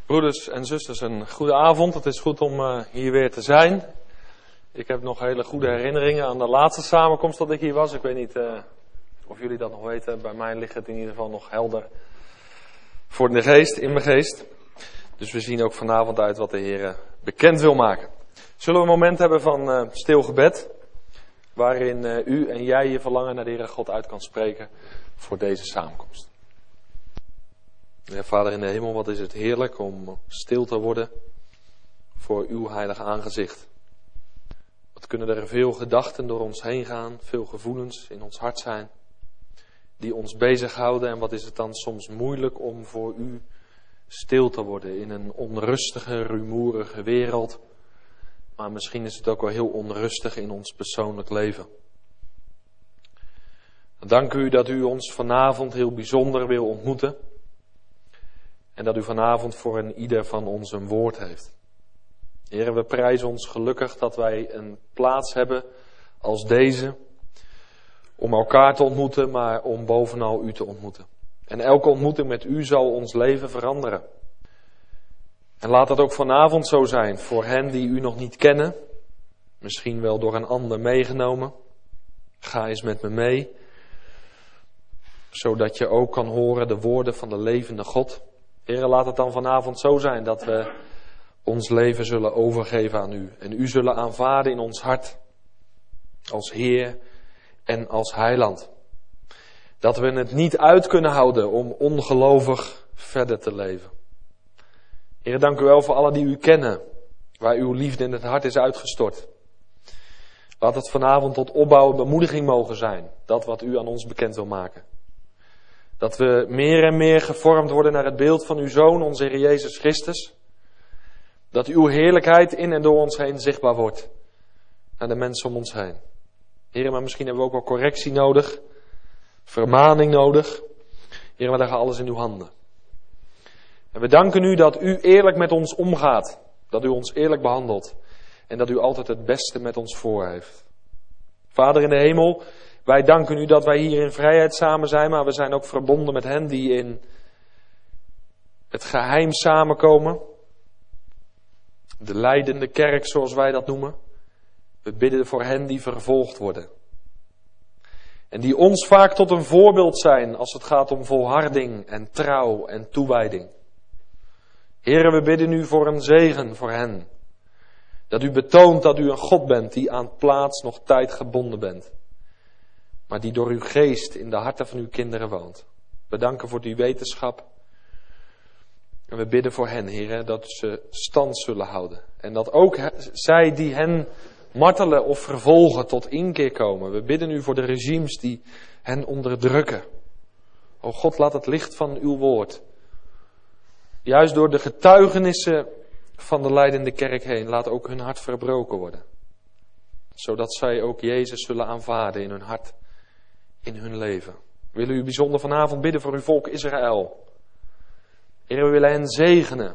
Broeders en zusters, een goede avond. Het is goed om hier weer te zijn. Ik heb nog hele goede herinneringen aan de laatste samenkomst dat ik hier was. Ik weet niet of jullie dat nog weten. Bij mij ligt het in ieder geval nog helder voor de geest, in mijn geest. Dus we zien ook vanavond uit wat de Heer bekend wil maken. Zullen we een moment hebben van stil gebed, waarin u en jij je verlangen naar de Heere God uit kan spreken voor deze samenkomst. Ja, Vader in de hemel, wat is het heerlijk om stil te worden voor uw heilige aangezicht. Wat kunnen er veel gedachten door ons heen gaan, veel gevoelens in ons hart zijn, die ons bezighouden. En wat is het dan soms moeilijk om voor u stil te worden in een onrustige, rumoerige wereld. Maar misschien is het ook wel heel onrustig in ons persoonlijk leven. Dank u dat u ons vanavond heel bijzonder wil ontmoeten. En dat u vanavond voor een ieder van ons een woord heeft. Heer, we prijzen ons gelukkig dat wij een plaats hebben als deze. Om elkaar te ontmoeten, maar om bovenal u te ontmoeten. En elke ontmoeting met u zal ons leven veranderen. En laat dat ook vanavond zo zijn voor hen die u nog niet kennen. Misschien wel door een ander meegenomen. Ga eens met me mee. Zodat je ook kan horen de woorden van de levende God. Heere, laat het dan vanavond zo zijn dat we ons leven zullen overgeven aan u. En u zullen aanvaarden in ons hart. Als Heer en als Heiland. Dat we het niet uit kunnen houden om ongelovig verder te leven. Heere, dank u wel voor allen die u kennen. Waar uw liefde in het hart is uitgestort. Laat het vanavond tot opbouw en bemoediging mogen zijn. Dat wat u aan ons bekend wil maken. Dat we meer en meer gevormd worden naar het beeld van uw Zoon, onze Heer Jezus Christus. Dat uw heerlijkheid in en door ons heen zichtbaar wordt. Naar de mensen om ons heen. Heer, maar misschien hebben we ook wel correctie nodig. Vermaning nodig. Heer, we leggen alles in uw handen. En we danken u dat u eerlijk met ons omgaat. Dat u ons eerlijk behandelt. En dat u altijd het beste met ons voor heeft. Vader in de hemel, wij danken u dat wij hier in vrijheid samen zijn, maar we zijn ook verbonden met hen die in het geheim samenkomen. De lijdende kerk, zoals wij dat noemen. We bidden voor hen die vervolgd worden. En die ons vaak tot een voorbeeld zijn als het gaat om volharding en trouw en toewijding. Heren, we bidden u voor een zegen voor hen. Dat u betoont dat u een God bent die aan plaats nog tijd gebonden bent. Maar die door uw geest in de harten van uw kinderen woont. We danken voor die wetenschap. En we bidden voor hen, heren, dat ze stand zullen houden. En dat ook zij die hen martelen of vervolgen tot inkeer komen. We bidden u voor de regimes die hen onderdrukken. O God, laat het licht van uw woord, juist door de getuigenissen van de lijdende kerk heen, laat ook hun hart verbroken worden. Zodat zij ook Jezus zullen aanvaarden in hun hart, in hun leven. We willen u bijzonder vanavond bidden voor uw volk Israël. Heer, we willen hen zegenen.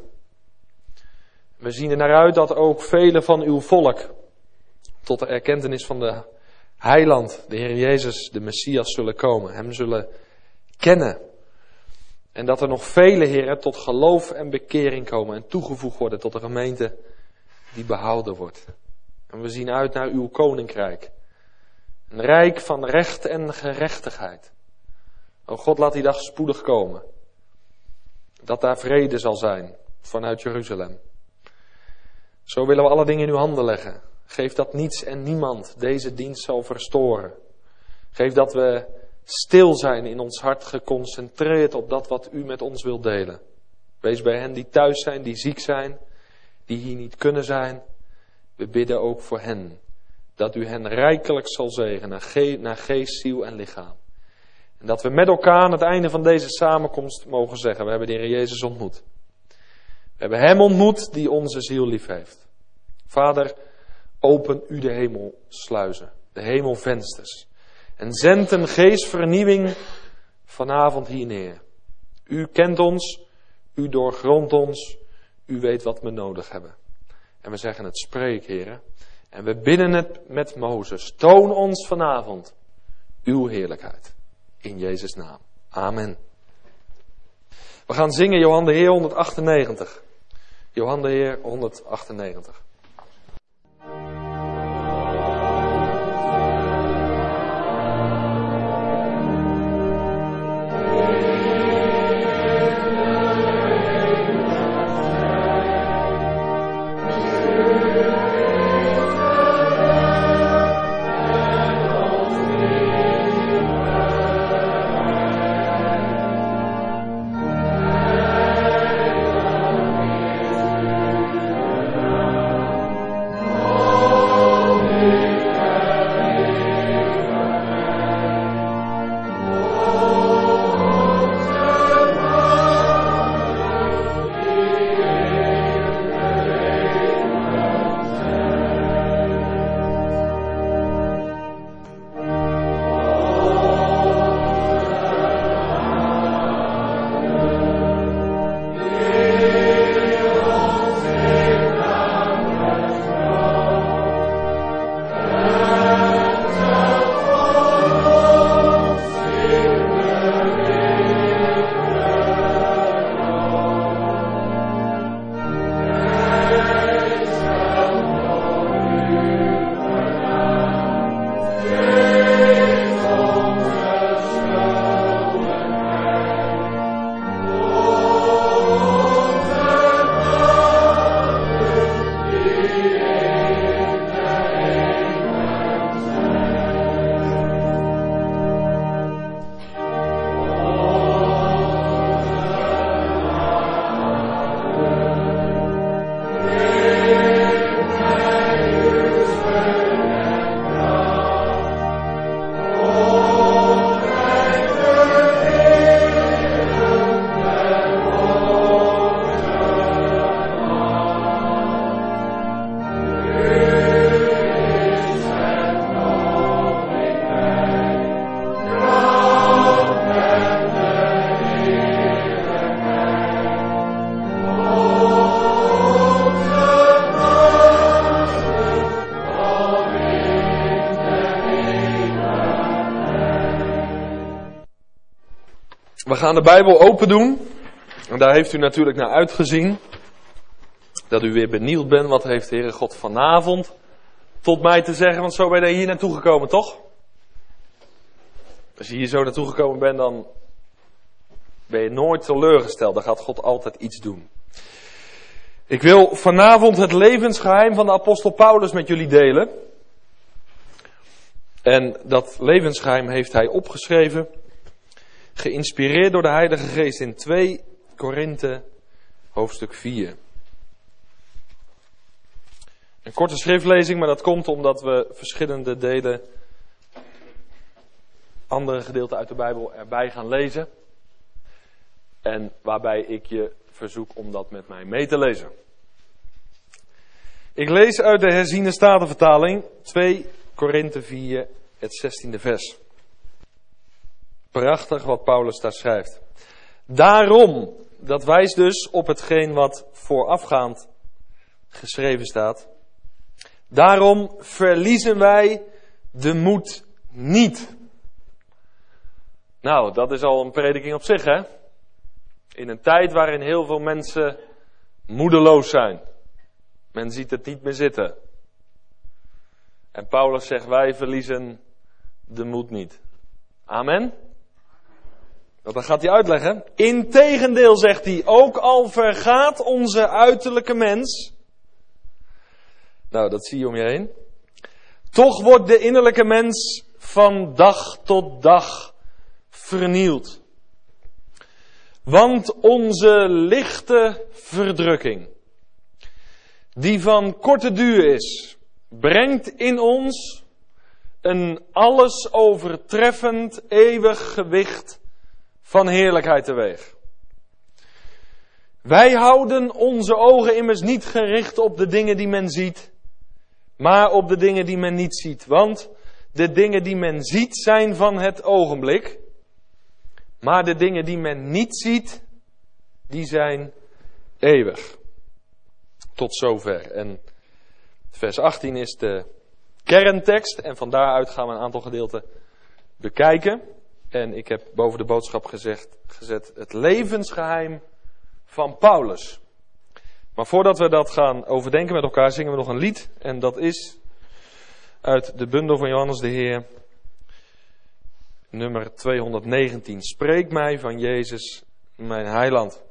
We zien er naar uit dat ook velen van uw volk tot de erkentenis van de Heiland, de Heer Jezus, de Messias, zullen komen. Hem zullen kennen. En dat er nog vele, heren, tot geloof en bekering komen en toegevoegd worden tot de gemeente die behouden wordt. En we zien uit naar uw koninkrijk. Een rijk van recht en gerechtigheid. O God, laat die dag spoedig komen. Dat daar vrede zal zijn vanuit Jeruzalem. Zo willen we alle dingen in uw handen leggen. Geef dat niets en niemand deze dienst zal verstoren. Geef dat we stil zijn in ons hart, geconcentreerd op dat wat u met ons wilt delen. Wees bij hen die thuis zijn, die ziek zijn, die hier niet kunnen zijn. We bidden ook voor hen. Dat u hen rijkelijk zal zegenen, naar geest, ziel en lichaam. En dat we met elkaar aan het einde van deze samenkomst mogen zeggen, we hebben de Heer Jezus ontmoet. We hebben hem ontmoet die onze ziel lief heeft. Vader, open u de hemelsluizen, de hemelvensters. En zend een geestvernieuwing vanavond hier neer. U kent ons, u doorgrondt ons, u weet wat we nodig hebben. En we zeggen het, spreek, heren. En we bidden het met Mozes. Toon ons vanavond uw heerlijkheid. In Jezus' naam. Amen. We gaan zingen Johan de Heer 198. Johan de Heer 198. We gaan de Bijbel open doen. En daar heeft u natuurlijk naar uitgezien. Dat u weer benieuwd bent, wat heeft de Heere God vanavond tot mij te zeggen. Want zo ben je hier naartoe gekomen, toch? Als je hier zo naartoe gekomen bent, dan ben je nooit teleurgesteld. Dan gaat God altijd iets doen. Ik wil vanavond het levensgeheim van de apostel Paulus met jullie delen. En dat levensgeheim heeft hij opgeschreven, geïnspireerd door de Heilige Geest in 2 Korinthe hoofdstuk 4. Een korte schriftlezing, maar dat komt omdat we verschillende delen, andere gedeelten uit de Bijbel erbij gaan lezen. En waarbij ik je verzoek om dat met mij mee te lezen. Ik lees uit de herziene statenvertaling 2 Korinthe 4, het 16e vers. Prachtig wat Paulus daar schrijft. Daarom, dat wijst dus op hetgeen wat voorafgaand geschreven staat. Daarom verliezen wij de moed niet. Nou, dat is al een prediking op zich, hè? In een tijd waarin heel veel mensen moedeloos zijn. Men ziet het niet meer zitten. En Paulus zegt, wij verliezen de moed niet. Amen? Dat gaat hij uitleggen. Integendeel, zegt hij, ook al vergaat onze uiterlijke mens. Nou, dat zie je om je heen. Toch wordt de innerlijke mens van dag tot dag vernieuwd. Want onze lichte verdrukking, die van korte duur is, brengt in ons een alles overtreffend eeuwig gewicht van heerlijkheid teweeg. Wij houden onze ogen immers niet gericht op de dingen die men ziet, maar op de dingen die men niet ziet. Want de dingen die men ziet zijn van het ogenblik, maar de dingen die men niet ziet, die zijn eeuwig. Tot zover. En vers 18 is de kerntekst en van daaruit gaan we een aantal gedeelten bekijken. En ik heb boven de boodschap gezet het levensgeheim van Paulus. Maar voordat we dat gaan overdenken met elkaar, zingen we nog een lied. En dat is uit de bundel van Johannes de Heer, nummer 219. Spreek mij van Jezus, mijn heiland.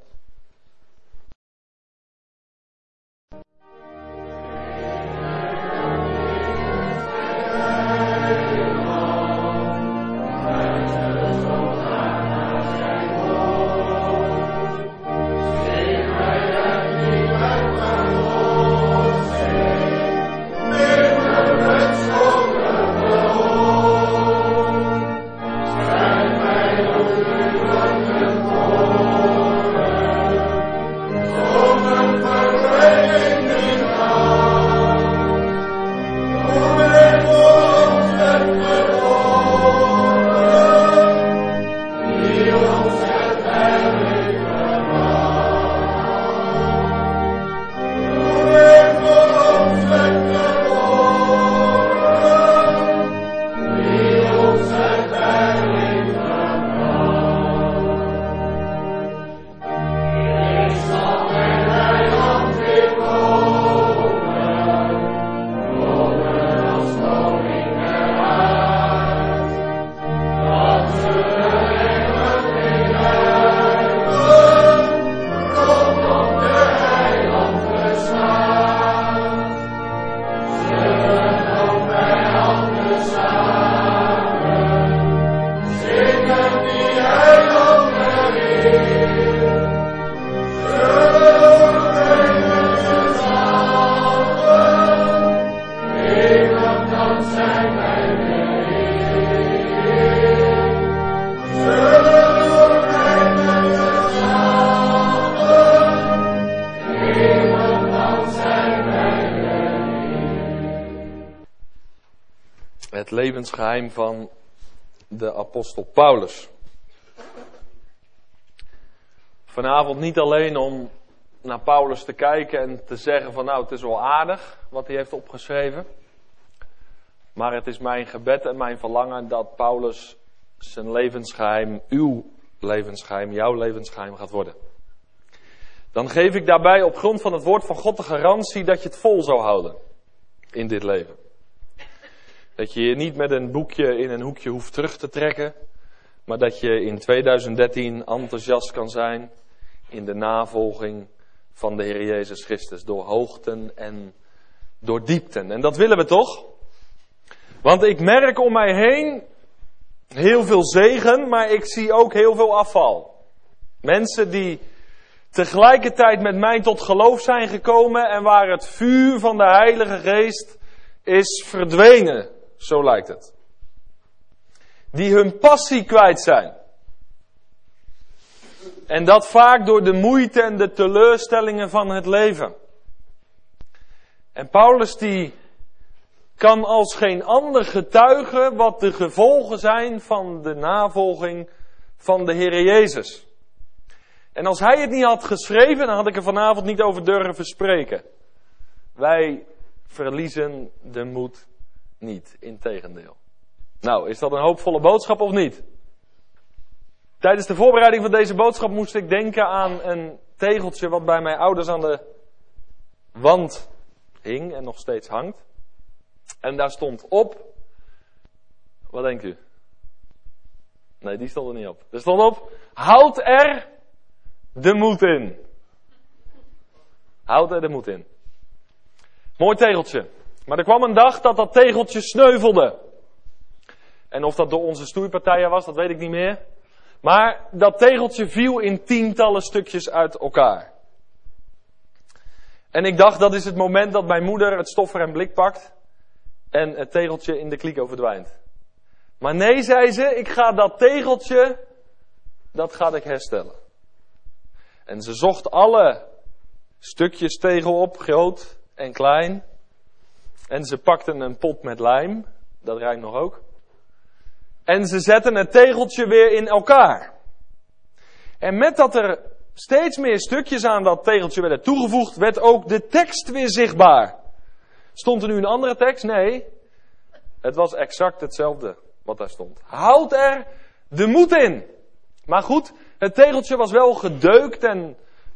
Het levensgeheim van de apostel Paulus. Vanavond niet alleen om naar Paulus te kijken en te zeggen van nou het is wel aardig wat hij heeft opgeschreven. Maar het is mijn gebed en mijn verlangen dat Paulus zijn levensgeheim, uw levensgeheim, jouw levensgeheim gaat worden. Dan geef ik daarbij op grond van het woord van God de garantie dat je het vol zou houden in dit leven. Dat je je niet met een boekje in een hoekje hoeft terug te trekken. Maar dat je in 2013 enthousiast kan zijn in de navolging van de Heer Jezus Christus. Door hoogten en door diepten. En dat willen we toch? Want ik merk om mij heen heel veel zegen, maar ik zie ook heel veel afval. Mensen die tegelijkertijd met mij tot geloof zijn gekomen en waar het vuur van de Heilige Geest is verdwenen. Zo lijkt het. Die hun passie kwijt zijn. En dat vaak door de moeite en de teleurstellingen van het leven. En Paulus die kan als geen ander getuigen wat de gevolgen zijn van de navolging van de Heer Jezus. En als hij het niet had geschreven, dan had ik er vanavond niet over durven spreken. Wij verliezen de moed niet, integendeel. Nou, is dat een hoopvolle boodschap of niet? Tijdens de voorbereiding van deze boodschap moest ik denken aan een tegeltje wat bij mijn ouders aan de wand hing en nog steeds hangt. En daar stond op, wat denkt u? Nee, die stond er niet op. Er stond op, houd er de moed in. Houd er de moed in. Mooi tegeltje. Maar er kwam een dag dat dat tegeltje sneuvelde. En of dat door onze stoeipartijen was, dat weet ik niet meer. Maar dat tegeltje viel in tientallen stukjes uit elkaar. En ik dacht, dat is het moment dat mijn moeder het stoffer en blik pakt. En het tegeltje in de kliko verdwijnt. Maar nee, zei ze, ik ga dat tegeltje, dat ga ik herstellen. En ze zocht alle stukjes tegel op, groot en klein. En ze pakten een pot met lijm, dat ruikt nog ook. En ze zetten het tegeltje weer in elkaar. En met dat er steeds meer stukjes aan dat tegeltje werden toegevoegd, werd ook de tekst weer zichtbaar. Stond er nu een andere tekst? Nee. Het was exact hetzelfde wat daar stond. Houd er de moed in. Maar goed, het tegeltje was wel gedeukt en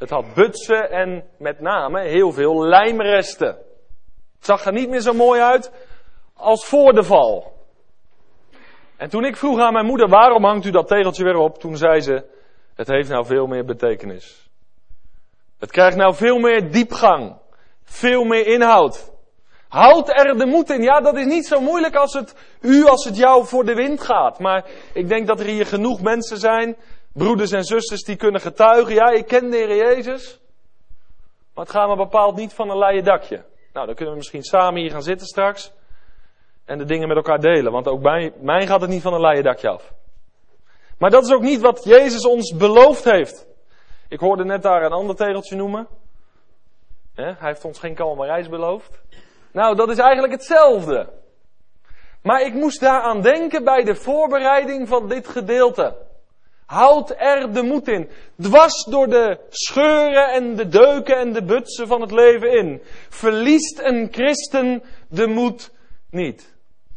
Het had butsen en met name heel veel lijmresten. Het zag er niet meer zo mooi uit als voor de val. En toen ik vroeg aan mijn moeder, waarom hangt u dat tegeltje weer op? Toen zei ze, het heeft nou veel meer betekenis. Het krijgt nou veel meer diepgang. Veel meer inhoud. Houd er de moed in. Ja, dat is niet zo moeilijk als het jou voor de wind gaat. Maar ik denk dat er hier genoeg mensen zijn, broeders en zusters, die kunnen getuigen. Ja, ik ken de Heer Jezus. Maar het gaat me bepaald niet van een leien dakje. Nou, dan kunnen we misschien samen hier gaan zitten straks. En de dingen met elkaar delen. Want ook bij mij gaat het niet van een leien dakje af. Maar dat is ook niet wat Jezus ons beloofd heeft. Ik hoorde net daar een ander tegeltje noemen. Hij heeft ons geen kalme reis beloofd. Nou, dat is eigenlijk hetzelfde. Maar ik moest daaraan denken bij de voorbereiding van dit gedeelte. Houd er de moed in. Dwars door de scheuren en de deuken en de butsen van het leven in. Verliest een christen de moed niet.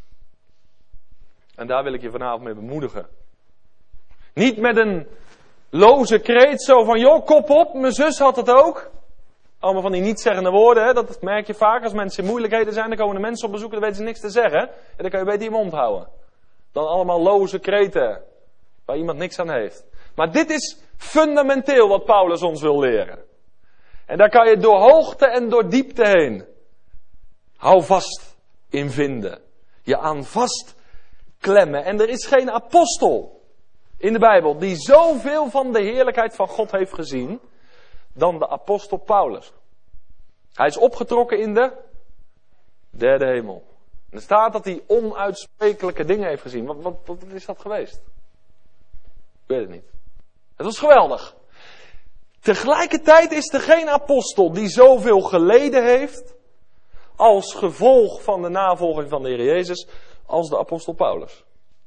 En daar wil ik je vanavond mee bemoedigen. Niet met een loze kreet zo van, joh, kop op, mijn zus had het ook. Allemaal van die niet-zeggende woorden, hè? Dat merk je vaak. Als mensen in moeilijkheden zijn, dan komen de mensen op bezoek en dan weten ze niks te zeggen. En dan kan je beter je mond houden. Dan allemaal loze kreten, waar iemand niks aan heeft. Maar dit is fundamenteel wat Paulus ons wil leren. En daar kan je door hoogte en door diepte heen. Hou vast in vinden. Je aan vast klemmen. En er is geen apostel in de Bijbel die zoveel van de heerlijkheid van God heeft gezien dan de apostel Paulus. Hij is opgetrokken in de derde hemel. En er staat dat hij onuitsprekelijke dingen heeft gezien. Wat is dat geweest? Ik weet het niet. Het was geweldig. Tegelijkertijd is er geen apostel die zoveel geleden heeft als gevolg van de navolging van de Heer Jezus als de apostel Paulus.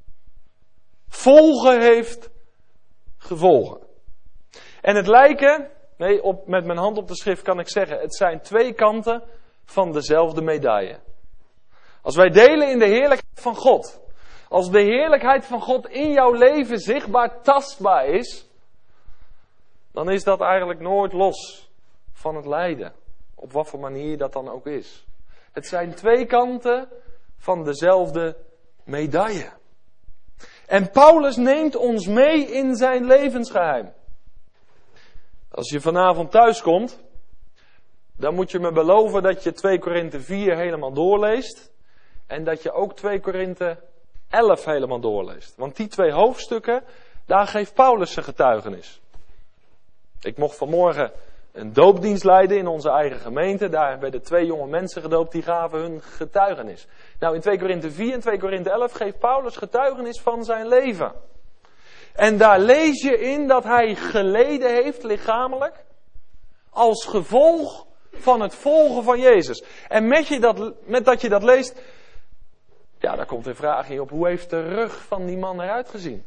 Volgen heeft gevolgen. En het lijken, met mijn hand op de schrift kan ik zeggen, het zijn twee kanten van dezelfde medaille. Als wij delen in de heerlijkheid van God, als de heerlijkheid van God in jouw leven zichtbaar, tastbaar is, dan is dat eigenlijk nooit los van het lijden. Op wat voor manier dat dan ook is. Het zijn twee kanten van dezelfde medaille. En Paulus neemt ons mee in zijn levensgeheim. Als je vanavond thuis komt, dan moet je me beloven dat je 2 Korinthe 4 helemaal doorleest. En dat je ook 2 Korinthe 11 helemaal doorleest. Want die 2 hoofdstukken, daar geeft Paulus zijn getuigenis. Ik mocht vanmorgen een doopdienst leiden in onze eigen gemeente. Daar werden 2 jonge mensen gedoopt, die gaven hun getuigenis. Nou, in 2 Korinthe 4 en 2 Korinthe 11 geeft Paulus getuigenis van zijn leven. En daar lees je in dat hij geleden heeft, lichamelijk, als gevolg van het volgen van Jezus. En met dat je dat leest, ja, daar komt een vraag in op, hoe heeft de rug van die man eruit gezien?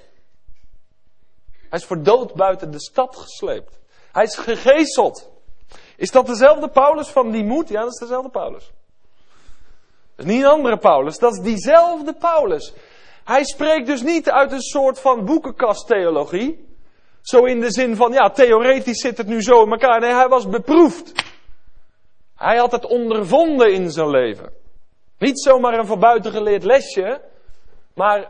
Hij is voor dood buiten de stad gesleept. Hij is gegezeld. Is dat dezelfde Paulus van die moed? Ja, dat is dezelfde Paulus. Dat is niet een andere Paulus, dat is diezelfde Paulus. Hij spreekt dus niet uit een soort van boekenkasttheologie. Zo in de zin van, ja, theoretisch zit het nu zo in elkaar. Nee, hij was beproefd. Hij had het ondervonden in zijn leven. Niet zomaar een van buiten geleerd lesje, maar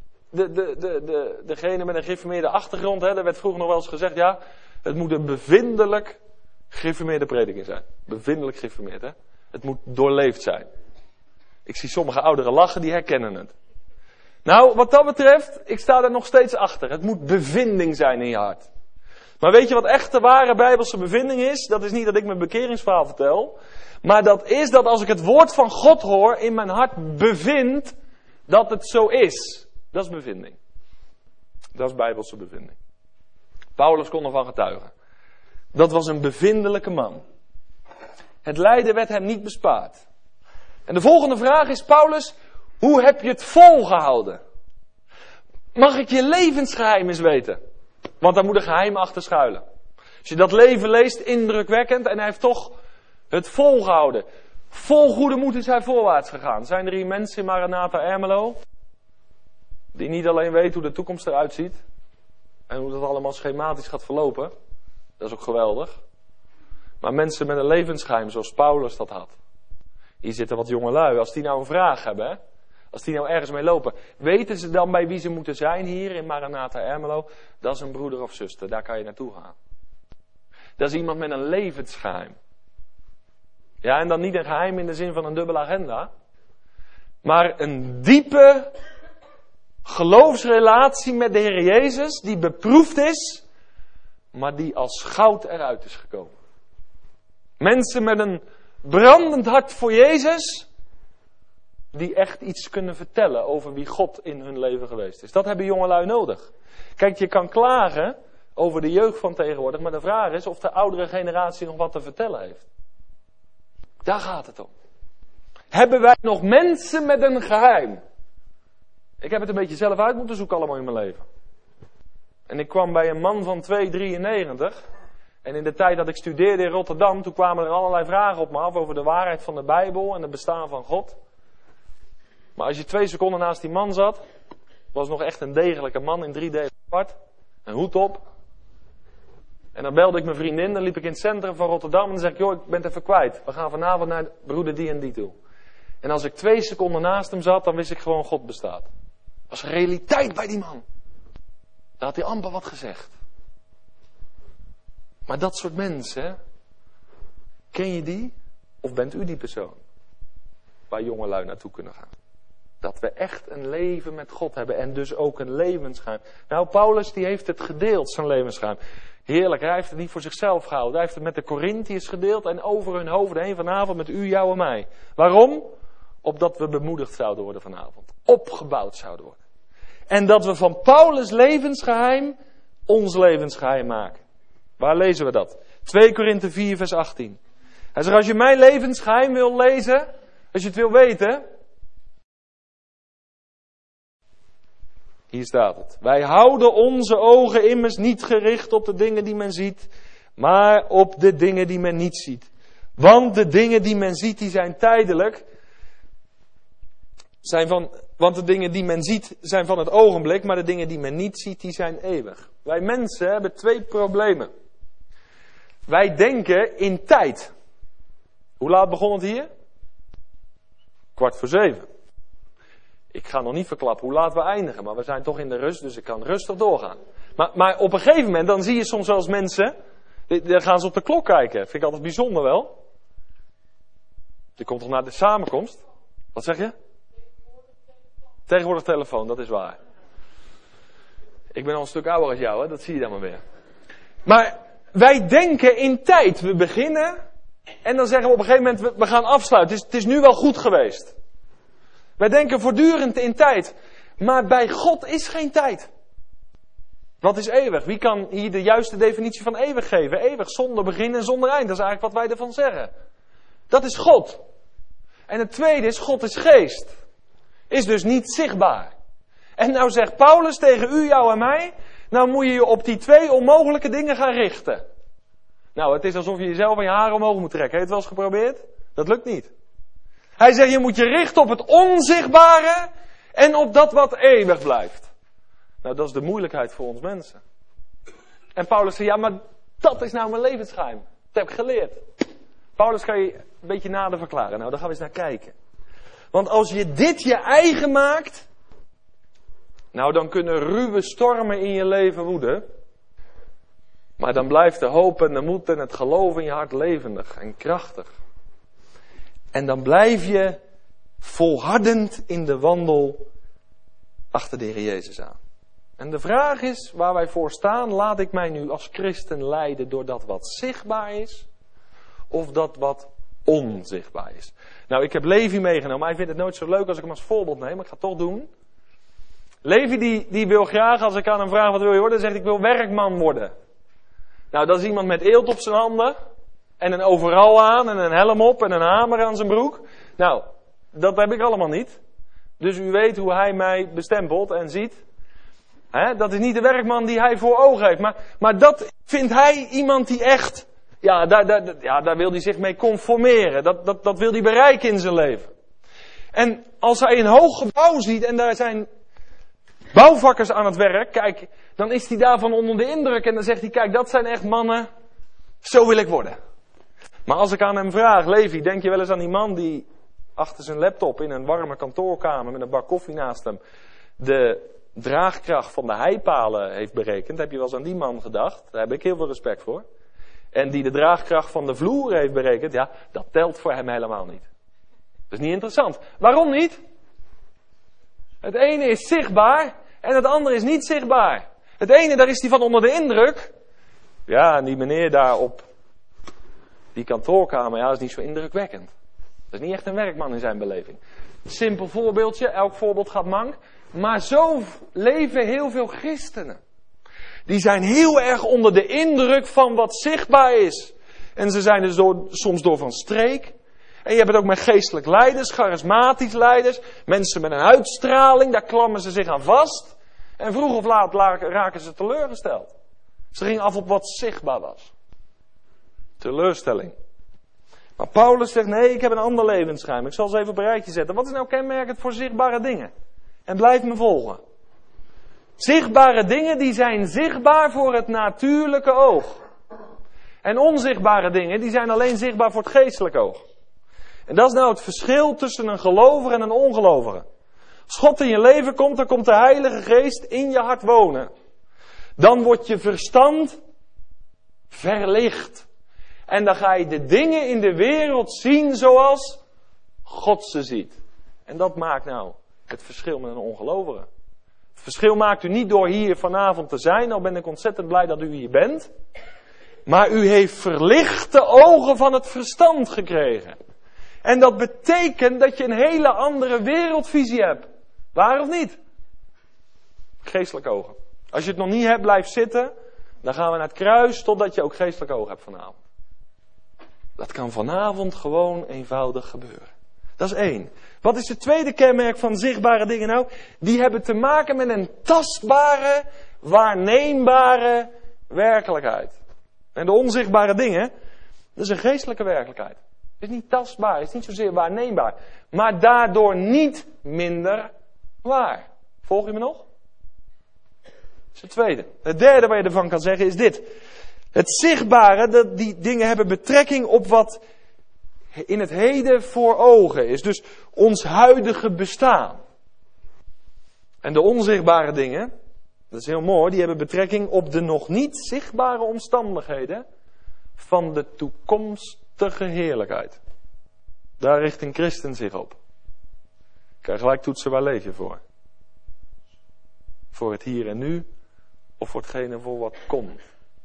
degene met een geïnformeerde achtergrond, hè, daar werd vroeger nog wel eens gezegd, ja, het moet een bevindelijk geïnformeerde prediking zijn. Bevindelijk geïnformeerd, hè. Het moet doorleefd zijn. Ik zie sommige ouderen lachen, die herkennen het. Nou, wat dat betreft, ik sta er nog steeds achter. Het moet bevinding zijn in je hart. Maar weet je wat echte ware bijbelse bevinding is? Dat is niet dat ik mijn bekeringsverhaal vertel. Maar dat is dat als ik het woord van God hoor, in mijn hart bevind dat het zo is. Dat is bevinding. Dat is bijbelse bevinding. Paulus kon ervan getuigen. Dat was een bevindelijke man. Het lijden werd hem niet bespaard. En de volgende vraag is, Paulus, hoe heb je het volgehouden? Mag ik je levensgeheim eens weten? Want daar moet een geheim achter schuilen. Als je dat leven leest, indrukwekkend, en hij heeft toch het volgehouden. Vol goede moed is hij voorwaarts gegaan. Zijn er hier mensen in Maranatha Ermelo die niet alleen weten hoe de toekomst eruit ziet en hoe dat allemaal schematisch gaat verlopen? Dat is ook geweldig. Maar mensen met een levensgeheim zoals Paulus dat had. Hier zitten wat jongelui. Als die nou een vraag hebben, hè? Als die nou ergens mee lopen. Weten ze dan bij wie ze moeten zijn hier in Maranatha Ermelo? Dat is een broeder of zuster. Daar kan je naartoe gaan. Dat is iemand met een levensgeheim. Ja, en dan niet een geheim in de zin van een dubbele agenda. Maar een diepe geloofsrelatie met de Heer Jezus. Die beproefd is. Maar die als goud eruit is gekomen. Mensen met een brandend hart voor Jezus. Die echt iets kunnen vertellen over wie God in hun leven geweest is. Dat hebben jongelui nodig. Kijk, je kan klagen over de jeugd van tegenwoordig. Maar de vraag is of de oudere generatie nog wat te vertellen heeft. Daar gaat het om. Hebben wij nog mensen met een geheim? Ik heb het een beetje zelf uit moeten zoeken allemaal in mijn leven. En ik kwam bij een man van 2,93. En in de tijd dat ik studeerde in Rotterdam, toen kwamen er allerlei vragen op me af over de waarheid van de Bijbel en het bestaan van God. Maar als je 2 seconden naast die man zat, was nog echt een degelijke man in 3 delen zwart, een hoed op. En dan belde ik mijn vriendin, dan liep ik in het centrum van Rotterdam en dan zeg ik, joh, ik ben het even kwijt. We gaan vanavond naar broeder die en die toe. En als ik 2 seconden naast hem zat, dan wist ik gewoon God bestaat. Dat was realiteit bij die man. Daar had hij amper wat gezegd. Maar dat soort mensen, ken je die? Of bent u die persoon? Waar jongelui naartoe kunnen gaan. Dat we echt een leven met God hebben en dus ook een levensgeheim. Nou, Paulus die heeft het gedeeld, zijn levensgeheim. Heerlijk, hij heeft het niet voor zichzelf gehouden. Hij heeft het met de Korintiërs gedeeld en over hun hoofden heen vanavond met u, jou en mij. Waarom? Opdat we bemoedigd zouden worden vanavond. Opgebouwd zouden worden. En dat we van Paulus levensgeheim ons levensgeheim maken. Waar lezen we dat? 2 Korinthe 4 vers 18. Hij zegt, als je mijn levensgeheim wil lezen, als je het wil weten. Hier staat het. Wij houden onze ogen immers niet gericht op de dingen die men ziet, maar op de dingen die men niet ziet. Want de dingen die men ziet, die zijn tijdelijk. Want de dingen die men ziet zijn van het ogenblik, maar de dingen die men niet ziet, die zijn eeuwig. Wij mensen hebben 2 problemen. Wij denken in tijd. Hoe laat begon het hier? 6:15. Ik ga nog niet verklappen hoe laat we eindigen, maar we zijn toch in de rust, dus ik kan rustig doorgaan. Maar op een gegeven moment, dan zie je soms wel eens mensen, dan gaan ze op de klok kijken. Vind ik altijd bijzonder wel. Je komt toch naar de samenkomst? Wat zeg je? Tegenwoordig telefoon, dat is waar. Ik ben al een stuk ouder als jou, hè? Dat zie je dan maar weer. Maar wij denken in tijd. We beginnen en dan zeggen we op een gegeven moment, we gaan afsluiten. Het is nu wel goed geweest. Wij denken voortdurend in tijd. Maar bij God is geen tijd. Wat is eeuwig? Wie kan hier de juiste definitie van eeuwig geven? Eeuwig zonder begin en zonder eind. Dat is eigenlijk wat wij ervan zeggen. Dat is God. En het tweede is, God is geest. Is dus niet zichtbaar. En nou zegt Paulus tegen u, jou en mij, nou moet je je op die 2 onmogelijke dingen gaan richten. Nou, het is alsof je jezelf aan je haren omhoog moet trekken. Heb je het wel eens geprobeerd? Dat lukt niet. Hij zegt, je moet je richten op het onzichtbare en op dat wat eeuwig blijft. Nou, dat is de moeilijkheid voor ons mensen. En Paulus zegt, ja, maar dat is nou mijn levensgeheim. Dat heb ik geleerd. Paulus kan je een beetje nader verklaren. Nou, daar gaan we eens naar kijken. Want als je dit je eigen maakt, nou dan kunnen ruwe stormen in je leven woeden. Maar dan blijft de hoop en de moed en het geloof in je hart levendig en krachtig. En dan blijf je volhardend in de wandel achter de Heer Jezus aan. En de vraag is waar wij voor staan, laat ik mij nu als christen leiden door dat wat zichtbaar is, of dat wat onzichtbaar is. Nou, ik heb Levi meegenomen. Hij vindt het nooit zo leuk als ik hem als voorbeeld neem, maar ik ga het toch doen. Levi die wil graag, als ik aan hem vraag wat wil je worden, zegt ik wil werkman worden. Nou, dat is iemand met eelt op zijn handen. En een overal aan en een helm op en een hamer aan zijn broek. Nou, dat heb ik allemaal niet. Dus u weet hoe hij mij bestempelt en ziet. Dat is niet de werkman die hij voor ogen heeft. Maar dat vindt hij iemand die echt... Ja, daar wil hij zich mee conformeren. Dat wil hij bereiken in zijn leven. En als hij een hoog gebouw ziet en daar zijn bouwvakkers aan het werk, kijk, dan is hij daarvan onder de indruk. En dan zegt hij, kijk, dat zijn echt mannen Zo wil ik worden. Maar als ik aan hem vraag, Levi, denk je wel eens aan die man die achter zijn laptop in een warme kantoorkamer met een bak koffie naast hem de draagkracht van de heipalen heeft berekend? Heb je wel eens aan die man gedacht? Daar heb ik heel veel respect voor. En die de draagkracht van de vloer heeft berekend, ja, dat telt voor hem helemaal niet. Dat is niet interessant. Waarom niet? Het ene is zichtbaar en het andere is niet zichtbaar. Het ene, daar is hij van onder de indruk. Ja, en die meneer daar op die kantoorkamer, ja, dat is niet zo indrukwekkend. Dat is niet echt een werkman in zijn beleving. Simpel voorbeeldje, elk voorbeeld gaat mank. Maar zo leven heel veel christenen. Die zijn heel erg onder de indruk van wat zichtbaar is. En ze zijn dus soms door van streek. En je hebt het ook met geestelijk leiders, charismatisch leiders. Mensen met een uitstraling, daar klammen ze zich aan vast. En vroeg of laat raken ze teleurgesteld. Ze gingen af op wat zichtbaar was. Teleurstelling. Maar Paulus zegt, nee, ik heb een ander levensgeheim. Ik zal ze even op een rijtje zetten. Wat is nou kenmerkend voor zichtbare dingen? En blijf me volgen. Zichtbare dingen, die zijn zichtbaar voor het natuurlijke oog. En onzichtbare dingen, die zijn alleen zichtbaar voor het geestelijke oog. En dat is nou het verschil tussen een gelovige en een ongelovige. Als God in je leven komt, dan komt de Heilige Geest in je hart wonen. Dan wordt je verstand verlicht. En dan ga je de dingen in de wereld zien zoals God ze ziet. En dat maakt nou het verschil met een ongelovige. Het verschil maakt u niet door hier vanavond te zijn, al ben ik ontzettend blij dat u hier bent. Maar u heeft verlichte ogen van het verstand gekregen. En dat betekent dat je een hele andere wereldvisie hebt. Waar of niet? Geestelijke ogen. Als je het nog niet hebt, blijf zitten. Dan gaan we naar het kruis totdat je ook geestelijke ogen hebt vanavond. Dat kan vanavond gewoon eenvoudig gebeuren. Dat is 1. Wat is het tweede kenmerk van zichtbare dingen nou? Die hebben te maken met een tastbare, waarneembare werkelijkheid. En de onzichtbare dingen, dat is een geestelijke werkelijkheid. Het is niet tastbaar, het is niet zozeer waarneembaar. Maar daardoor niet minder waar. Volg je me nog? Dat is het tweede. Het derde wat je ervan kan zeggen is dit. Het zichtbare, dat die dingen hebben betrekking op wat in het heden voor ogen is. Dus ons huidige bestaan. En de onzichtbare dingen, dat is heel mooi, die hebben betrekking op de nog niet zichtbare omstandigheden van de toekomstige heerlijkheid. Daar richt een christen zich op. Ik kan gelijk toetsen, waar leef je voor? Voor het hier en nu of voor hetgene voor wat komt?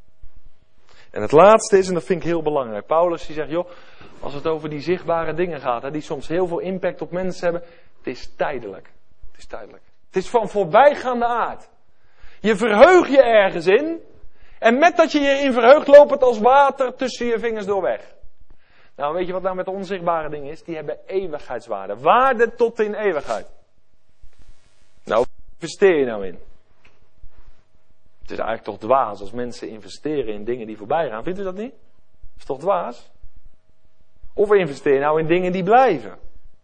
En het laatste is, en dat vind ik heel belangrijk. Paulus die zegt, joh, als het over die zichtbare dingen gaat, die soms heel veel impact op mensen hebben, het is tijdelijk. Het is tijdelijk. Het is van voorbijgaande aard. Je verheugt je ergens in, en met dat je je in verheugt, loopt het als water tussen je vingers door weg. Nou, weet je wat nou met de onzichtbare dingen is? Die hebben eeuwigheidswaarde. Waarde tot in eeuwigheid. Nou, waar investeer je nou in? Het is eigenlijk toch dwaas als mensen investeren in dingen die voorbij gaan. Vindt u dat niet? Dat is toch dwaas? Of investeer je nou in dingen die blijven?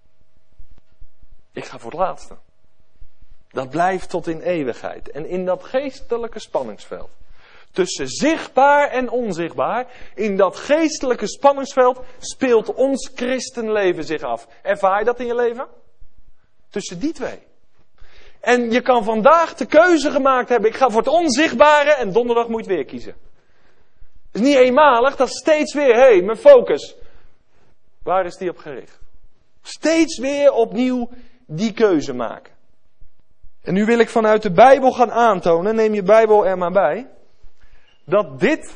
Ik ga voor het laatste. Dat blijft tot in eeuwigheid. En in dat geestelijke spanningsveld. Tussen zichtbaar en onzichtbaar. In dat geestelijke spanningsveld speelt ons christenleven zich af. Ervaar je dat in je leven? Tussen die twee. En je kan vandaag de keuze gemaakt hebben. Ik ga voor het onzichtbare en donderdag moet je het weer kiezen. Het is niet eenmalig, dat is steeds weer. Mijn focus. Waar is die op gericht? Steeds weer opnieuw die keuze maken. En nu wil ik vanuit de Bijbel gaan aantonen, neem je Bijbel er maar bij, dat dit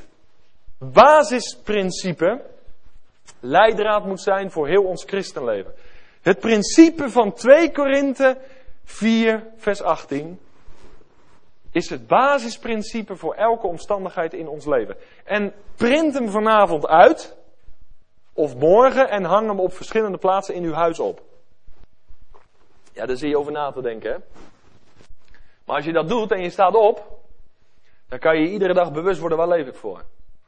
basisprincipe leidraad moet zijn voor heel ons christenleven. Het principe van 2 Korinthe 4 vers 18 is het basisprincipe voor elke omstandigheid in ons leven. En print hem vanavond uit, of morgen, en hang hem op verschillende plaatsen in uw huis op. Ja, daar zie je over na te denken, hè. Maar als je dat doet en je staat op, dan kan je iedere dag bewust worden, waar leef ik voor?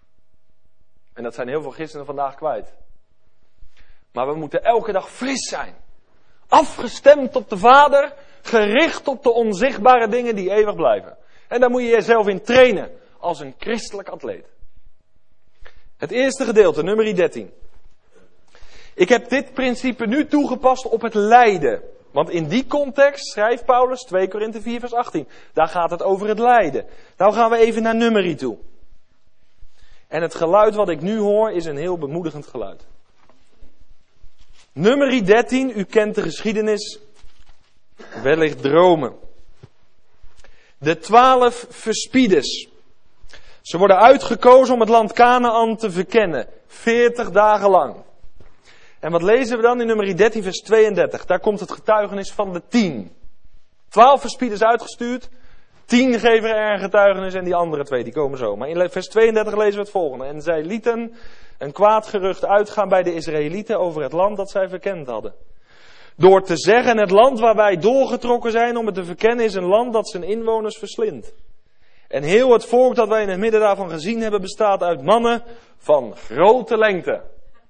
En dat zijn heel veel christenen vandaag kwijt. Maar we moeten elke dag fris zijn. Afgestemd op de Vader, gericht op de onzichtbare dingen die eeuwig blijven. En daar moet je jezelf in trainen, als een christelijk atleet. Het eerste gedeelte, nummer 13. Ik heb dit principe nu toegepast op het lijden. Want in die context schrijft Paulus 2 Korinthe 4 vers 18. Daar gaat het over het lijden. Nou gaan we even naar nummerie toe. En het geluid wat ik nu hoor is een heel bemoedigend geluid. Nummerie 13, u kent de geschiedenis. Wellicht dromen. De 12 verspieders. Ze worden uitgekozen om het land Kanaän te verkennen. 40 dagen lang. En wat lezen we dan in nummer 13 vers 32? Daar komt het getuigenis van de 10. 12 verspieders uitgestuurd. 10 geven er een getuigenis en die andere 2 die komen zo. Maar in vers 32 lezen we het volgende. En zij lieten een kwaad gerucht uitgaan bij de Israëlieten over het land dat zij verkend hadden. Door te zeggen, het land waar wij doorgetrokken zijn om het te verkennen is een land dat zijn inwoners verslindt. En heel het volk dat wij in het midden daarvan gezien hebben bestaat uit mannen van grote lengte.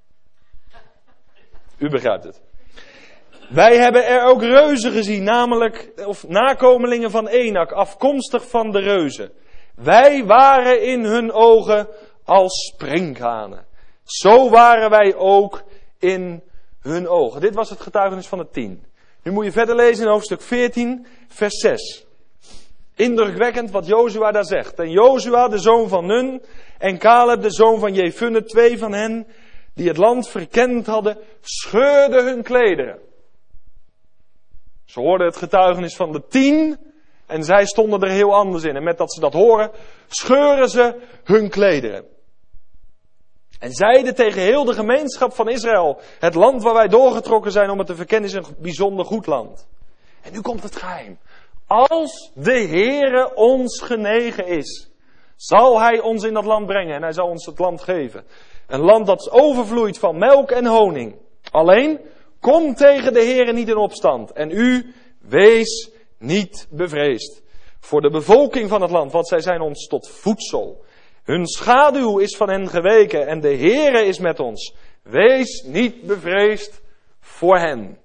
U begrijpt het. Wij hebben er ook reuzen gezien, namelijk nakomelingen van Enak, afkomstig van de reuzen. Wij waren in hun ogen als sprinkhanen. Zo waren wij ook in hun ogen. Dit was het getuigenis van de 10. Nu moet je verder lezen in hoofdstuk 14, vers 6. Indrukwekkend wat Jozua daar zegt. En Jozua, de zoon van Nun, en Caleb, de zoon van Jefunne, 2 van hen, die het land verkend hadden, scheurden hun klederen. Ze hoorden het getuigenis van de 10 en zij stonden er heel anders in. En met dat ze dat horen, scheuren ze hun klederen. En zeiden tegen heel de gemeenschap van Israël, het land waar wij doorgetrokken zijn om het te verkennen is een bijzonder goed land. En nu komt het geheim. Als de Heere ons genegen is, zal Hij ons in dat land brengen en Hij zal ons het land geven. Een land dat overvloeit van melk en honing. Alleen, kom tegen de Heere niet in opstand. En u, wees niet bevreesd. Voor de bevolking van het land, want zij zijn ons tot voedsel. Hun schaduw is van hen geweken en de Heere is met ons. Wees niet bevreesd voor hen.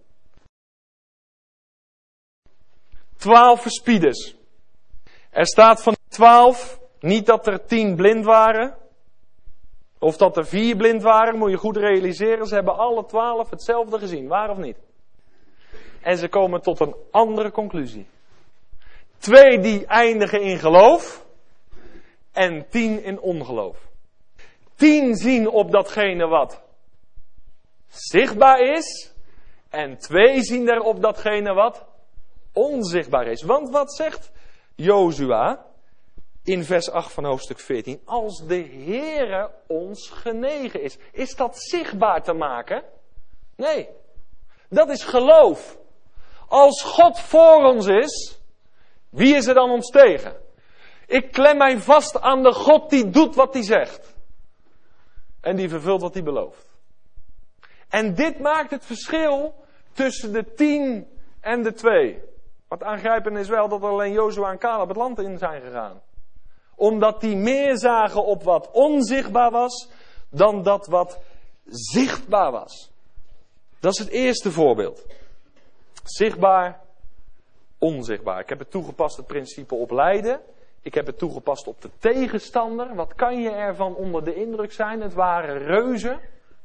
12 verspieders. Er staat van 12 niet dat er 10 blind waren. Of dat er 4 blind waren, moet je goed realiseren. Ze hebben alle 12 hetzelfde gezien, waar of niet? En ze komen tot een andere conclusie. 2 die eindigen in geloof. En 10 in ongeloof. 10 zien op datgene wat zichtbaar is. En 2 zien er op datgene wat onzichtbaar is. Want wat zegt Jozua in vers 8 van hoofdstuk 14? Als de Heere ons genegen is. Is dat zichtbaar te maken? Nee. Dat is geloof. Als God voor ons is, wie is er dan ons tegen? Ik klem mij vast aan de God die doet wat hij zegt. En die vervult wat hij belooft. En dit maakt het verschil tussen de 10 en de 2. Wat aangrijpend is wel dat alleen Jozua en Caleb het land in zijn gegaan. Omdat die meer zagen op wat onzichtbaar was dan dat wat zichtbaar was. Dat is het eerste voorbeeld. Zichtbaar, onzichtbaar. Ik heb het toegepast het principe op lijden. Ik heb het toegepast op de tegenstander. Wat kan je ervan onder de indruk zijn? Het waren reuzen.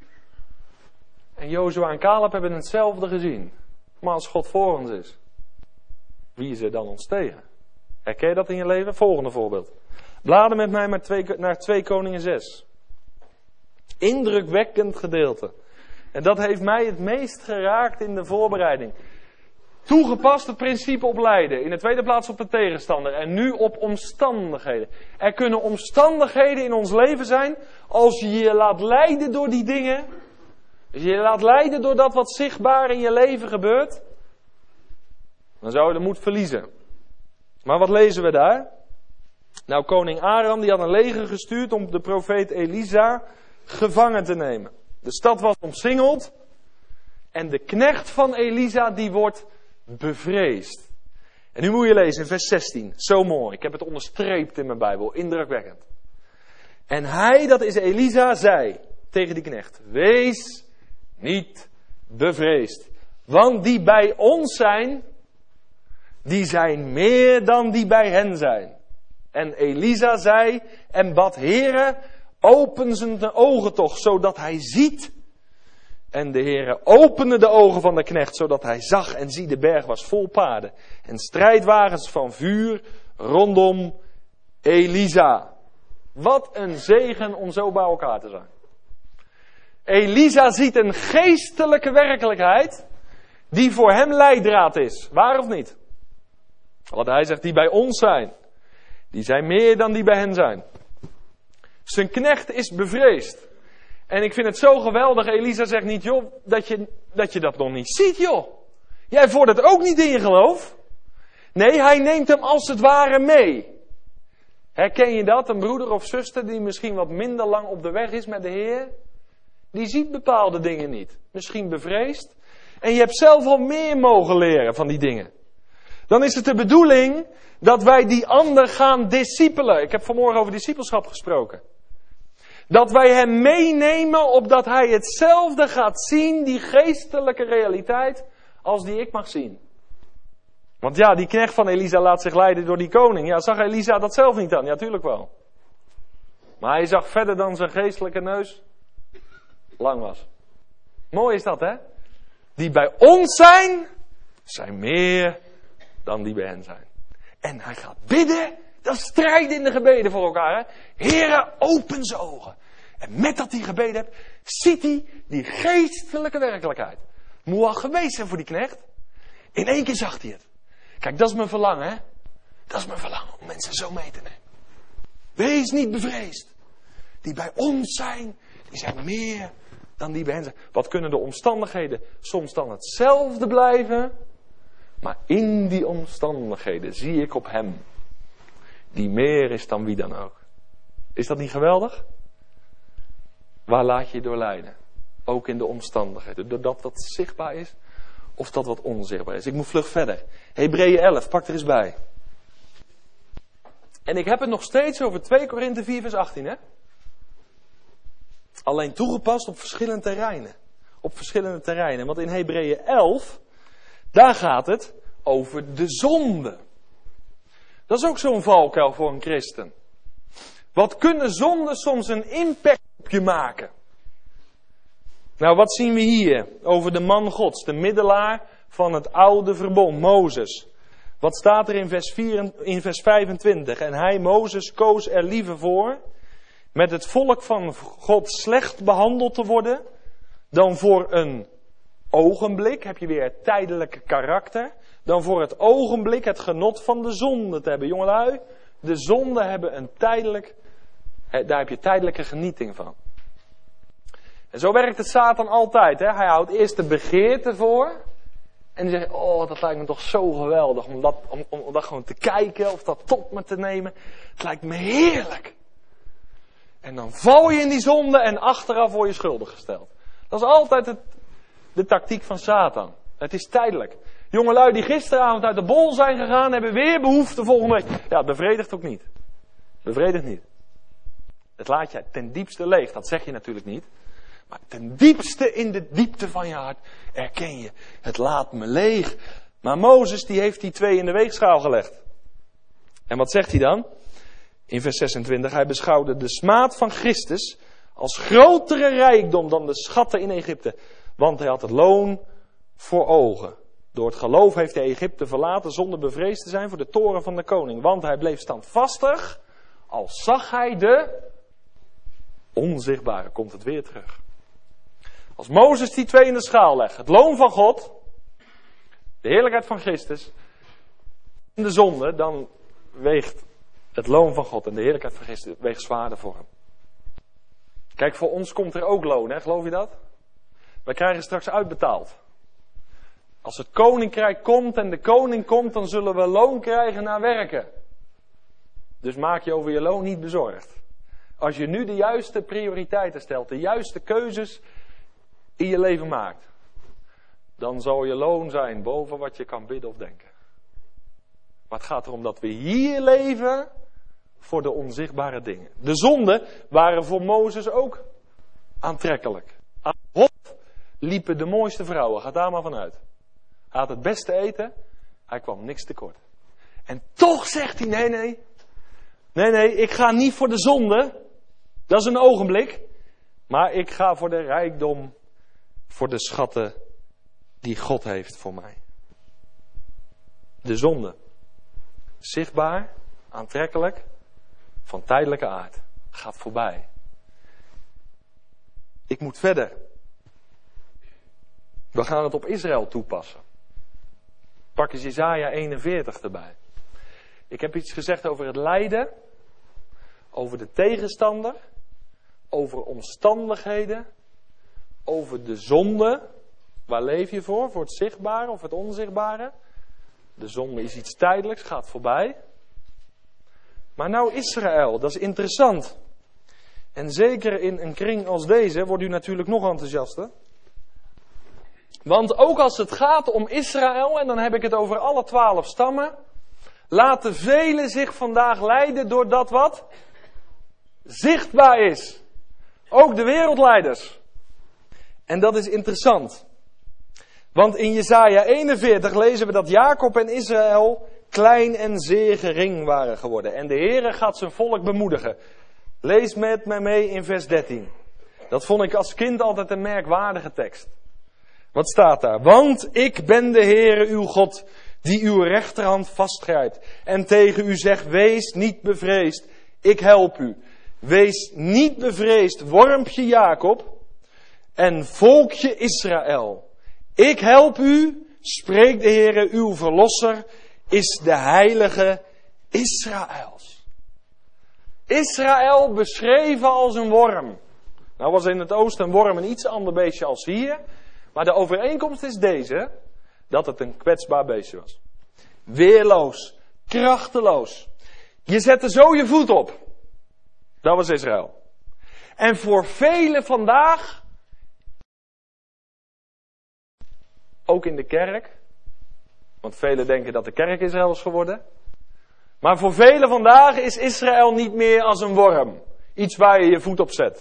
En Jozua en Caleb hebben hetzelfde gezien. Maar als God voor ons is, wie is er dan ons tegen? Herken je dat in je leven? Volgende voorbeeld. Blader met mij naar 2 Koningen 6. Indrukwekkend gedeelte. En dat heeft mij het meest geraakt in de voorbereiding. Toegepast het principe op lijden. In de tweede plaats op de tegenstander. En nu op omstandigheden. Er kunnen omstandigheden in ons leven zijn. Als je je laat leiden door die dingen. Als je je laat leiden door dat wat zichtbaar in je leven gebeurt. Dan zou je de moed verliezen. Maar wat lezen we daar? Nou, koning Aram die had een leger gestuurd om de profeet Elisa gevangen te nemen. De stad was omsingeld. En de knecht van Elisa die wordt bevreesd. En nu moet je lezen in vers 16. Zo mooi. Ik heb het onderstreept in mijn Bijbel. Indrukwekkend. En hij, dat is Elisa, zei tegen die knecht. Wees niet bevreesd. Want die bij ons zijn, die zijn meer dan die bij hen zijn. En Elisa zei en bad, Heere, Open zijn ogen toch, zodat hij ziet. En de Heere opende de ogen van de knecht, zodat hij zag en zie, de berg was vol paarden. En strijdwagens van vuur rondom Elisa. Wat een zegen om zo bij elkaar te zijn. Elisa ziet een geestelijke werkelijkheid die voor hem leidraad is. Waar of niet? Want hij zegt, die bij ons zijn. Die zijn meer dan die bij hen zijn. Zijn knecht is bevreesd. En ik vind het zo geweldig, Elisa zegt niet, joh, dat je dat nog niet ziet, joh. Jij vordert ook niet in je geloof. Nee, hij neemt hem als het ware mee. Herken je dat? Een broeder of zuster die misschien wat minder lang op de weg is met de Heer. Die ziet bepaalde dingen niet. Misschien bevreesd. En je hebt zelf al meer mogen leren van die dingen. Dan is het de bedoeling dat wij die ander gaan discipelen. Ik heb vanmorgen over discipelschap gesproken. Dat wij hem meenemen opdat hij hetzelfde gaat zien, die geestelijke realiteit, als die ik mag zien. Want ja, die knecht van Elisa laat zich leiden door die koning. Ja, zag Elisa dat zelf niet dan? Ja, tuurlijk wel. Maar hij zag verder dan zijn geestelijke neus lang was. Mooi is dat, hè? Die bij ons zijn meer dan die bij hen zijn. En hij gaat bidden. Dat is strijden in de gebeden voor elkaar, hè? Heere, open zijn ogen. En met dat hij gebeden hebt, ziet hij die geestelijke werkelijkheid. Moet wel geweest zijn voor die knecht. In één keer zag hij het. Kijk, dat is mijn verlangen, hè? Dat is mijn verlangen, om mensen zo mee te nemen. Wees niet bevreesd. Die bij ons zijn, die zijn meer dan die bij hen zijn. Wat kunnen de omstandigheden soms dan hetzelfde blijven? Maar in die omstandigheden zie ik op hem, die meer is dan wie dan ook. Is dat niet geweldig? Waar laat je je door leiden? Ook in de omstandigheden. Door dat wat zichtbaar is, of dat wat onzichtbaar is. Ik moet vlug verder. Hebreeën 11, pak er eens bij. En ik heb het nog steeds over 2 Korinthe 4 vers 18, hè? Alleen toegepast op verschillende terreinen. Op verschillende terreinen. Want in Hebreeën 11, daar gaat het over de zonde. Dat is ook zo'n valkuil voor een christen. Wat kunnen zonden soms een impact op je maken? Nou, wat zien we hier over de man Gods, de middelaar van het oude verbond, Mozes? Wat staat er in vers 25? En hij, Mozes, koos er liever voor met het volk van God slecht behandeld te worden dan voor een ogenblik, heb je weer het tijdelijke karakter, dan voor het ogenblik het genot van de zonde te hebben. Jongelui, de zonde hebben een tijdelijk, daar heb je tijdelijke genieting van. En zo werkt het Satan altijd. Hè? Hij houdt eerst de begeerte voor. En die zegt, oh, dat lijkt me toch zo geweldig om dat gewoon te kijken of dat tot me te nemen. Het lijkt me heerlijk. En dan val je in die zonde en achteraf word je schuldig gesteld. Dat is altijd de tactiek van Satan. Het is tijdelijk. Jongelui die gisteravond uit de bol zijn gegaan, hebben weer behoefte volgende week. Ja, het bevredigt ook niet. Bevredigt niet. Het laat je ten diepste leeg, dat zeg je natuurlijk niet. Maar ten diepste in de diepte van je hart erken je, het laat me leeg. Maar Mozes die heeft die 2 in de weegschaal gelegd. En wat zegt hij dan? In vers 26, hij beschouwde de smaad van Christus als grotere rijkdom dan de schatten in Egypte. Want hij had het loon voor ogen. Door het geloof heeft hij Egypte verlaten zonder bevreesd te zijn voor de toren van de koning. Want hij bleef standvastig, al zag hij de onzichtbare. Komt het weer terug. Als Mozes die 2 in de schaal legt, het loon van God, de heerlijkheid van Christus en de zonde, dan weegt het loon van God en de heerlijkheid van Christus weegt zwaarder voor hem. Kijk, voor ons komt er ook loon, hè? Geloof je dat? Wij krijgen straks uitbetaald. Als het koninkrijk komt en de koning komt, dan zullen we loon krijgen naar werken. Dus maak je over je loon niet bezorgd. Als je nu de juiste prioriteiten stelt, de juiste keuzes in je leven maakt, dan zal je loon zijn boven wat je kan bidden of denken. Maar het gaat erom dat we hier leven voor de onzichtbare dingen. De zonden waren voor Mozes ook aantrekkelijk. Aan het hof liepen de mooiste vrouwen, ga daar maar vanuit. Hij had het beste eten, hij kwam niks tekort. En toch zegt hij, nee, ik ga niet voor de zonde, Dat is een ogenblik. Maar ik ga voor de rijkdom, voor de schatten die God heeft voor mij. De zonde. Zichtbaar, aantrekkelijk, van tijdelijke aard. Gaat voorbij. Ik moet verder. We gaan het op Israël toepassen. Pak eens Jesaja 41 erbij. Ik heb iets gezegd over het lijden, over de tegenstander, over omstandigheden, over de zonde. Waar leef je voor? Voor het zichtbare of het onzichtbare? De zonde is iets tijdelijks, gaat voorbij. Maar nou Israël, dat is interessant. En zeker in een kring als deze wordt u natuurlijk nog enthousiaster. Want ook als het gaat om Israël, en dan heb ik het over alle 12 stammen, laten velen zich vandaag leiden door dat wat zichtbaar is. Ook de wereldleiders. En dat is interessant. Want in Jesaja 41 lezen we dat Jacob en Israël klein en zeer gering waren geworden. En de Heere gaat zijn volk bemoedigen. Lees met mij mee in vers 13. Dat vond ik als kind altijd een merkwaardige tekst. Wat staat daar? Want ik ben de Heere uw God, die uw rechterhand vastgrijpt. En tegen u zegt, wees niet bevreesd, ik help u. Wees niet bevreesd, wormpje Jacob en volkje Israël. Ik help u, spreekt de Heere, uw verlosser, is de heilige Israëls. Israël beschreven als een worm. Nou was in het oosten een worm een iets ander beestje als hier. Maar de overeenkomst is deze, dat het een kwetsbaar beestje was. Weerloos, krachteloos. Je zette zo je voet op. Dat was Israël. En voor velen vandaag, ook in de kerk, want velen denken dat de kerk Israël is geworden. Maar voor velen vandaag is Israël niet meer als een worm. Iets waar je je voet op zet.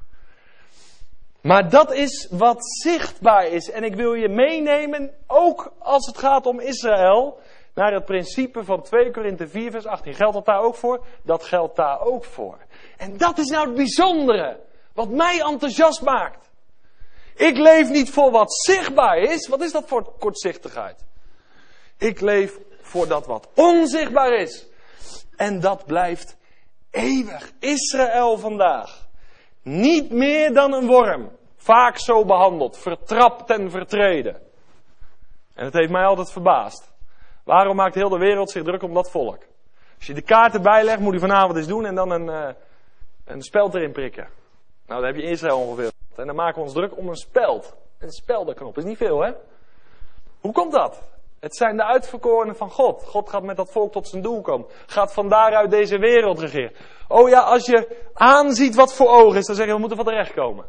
Maar dat is wat zichtbaar is. En ik wil je meenemen, ook als het gaat om Israël, naar het principe van 2 Korinthe 4 vers 18. Geldt dat daar ook voor? Dat geldt daar ook voor. En dat is nou het bijzondere. Wat mij enthousiast maakt. Ik leef niet voor wat zichtbaar is. Wat is dat voor kortzichtigheid? Ik leef voor dat wat onzichtbaar is. En dat blijft eeuwig. Israël vandaag. Niet meer dan een worm. Vaak zo behandeld. Vertrapt en vertreden. En het heeft mij altijd verbaasd. Waarom maakt heel de wereld zich druk om dat volk? Als je de kaart erbij legt, moet je vanavond eens doen en dan een speld erin prikken. Nou, dan heb je Israël ongeveer. En dan maken we ons druk om een speld. Een speldenknop. Is niet veel, hè? Hoe komt dat? Het zijn de uitverkorenen van God. God gaat met dat volk tot zijn doel komen. Gaat van daaruit deze wereld regeren. Oh ja, als je aanziet wat voor ogen is, dan zeg je, we moeten van terecht komen.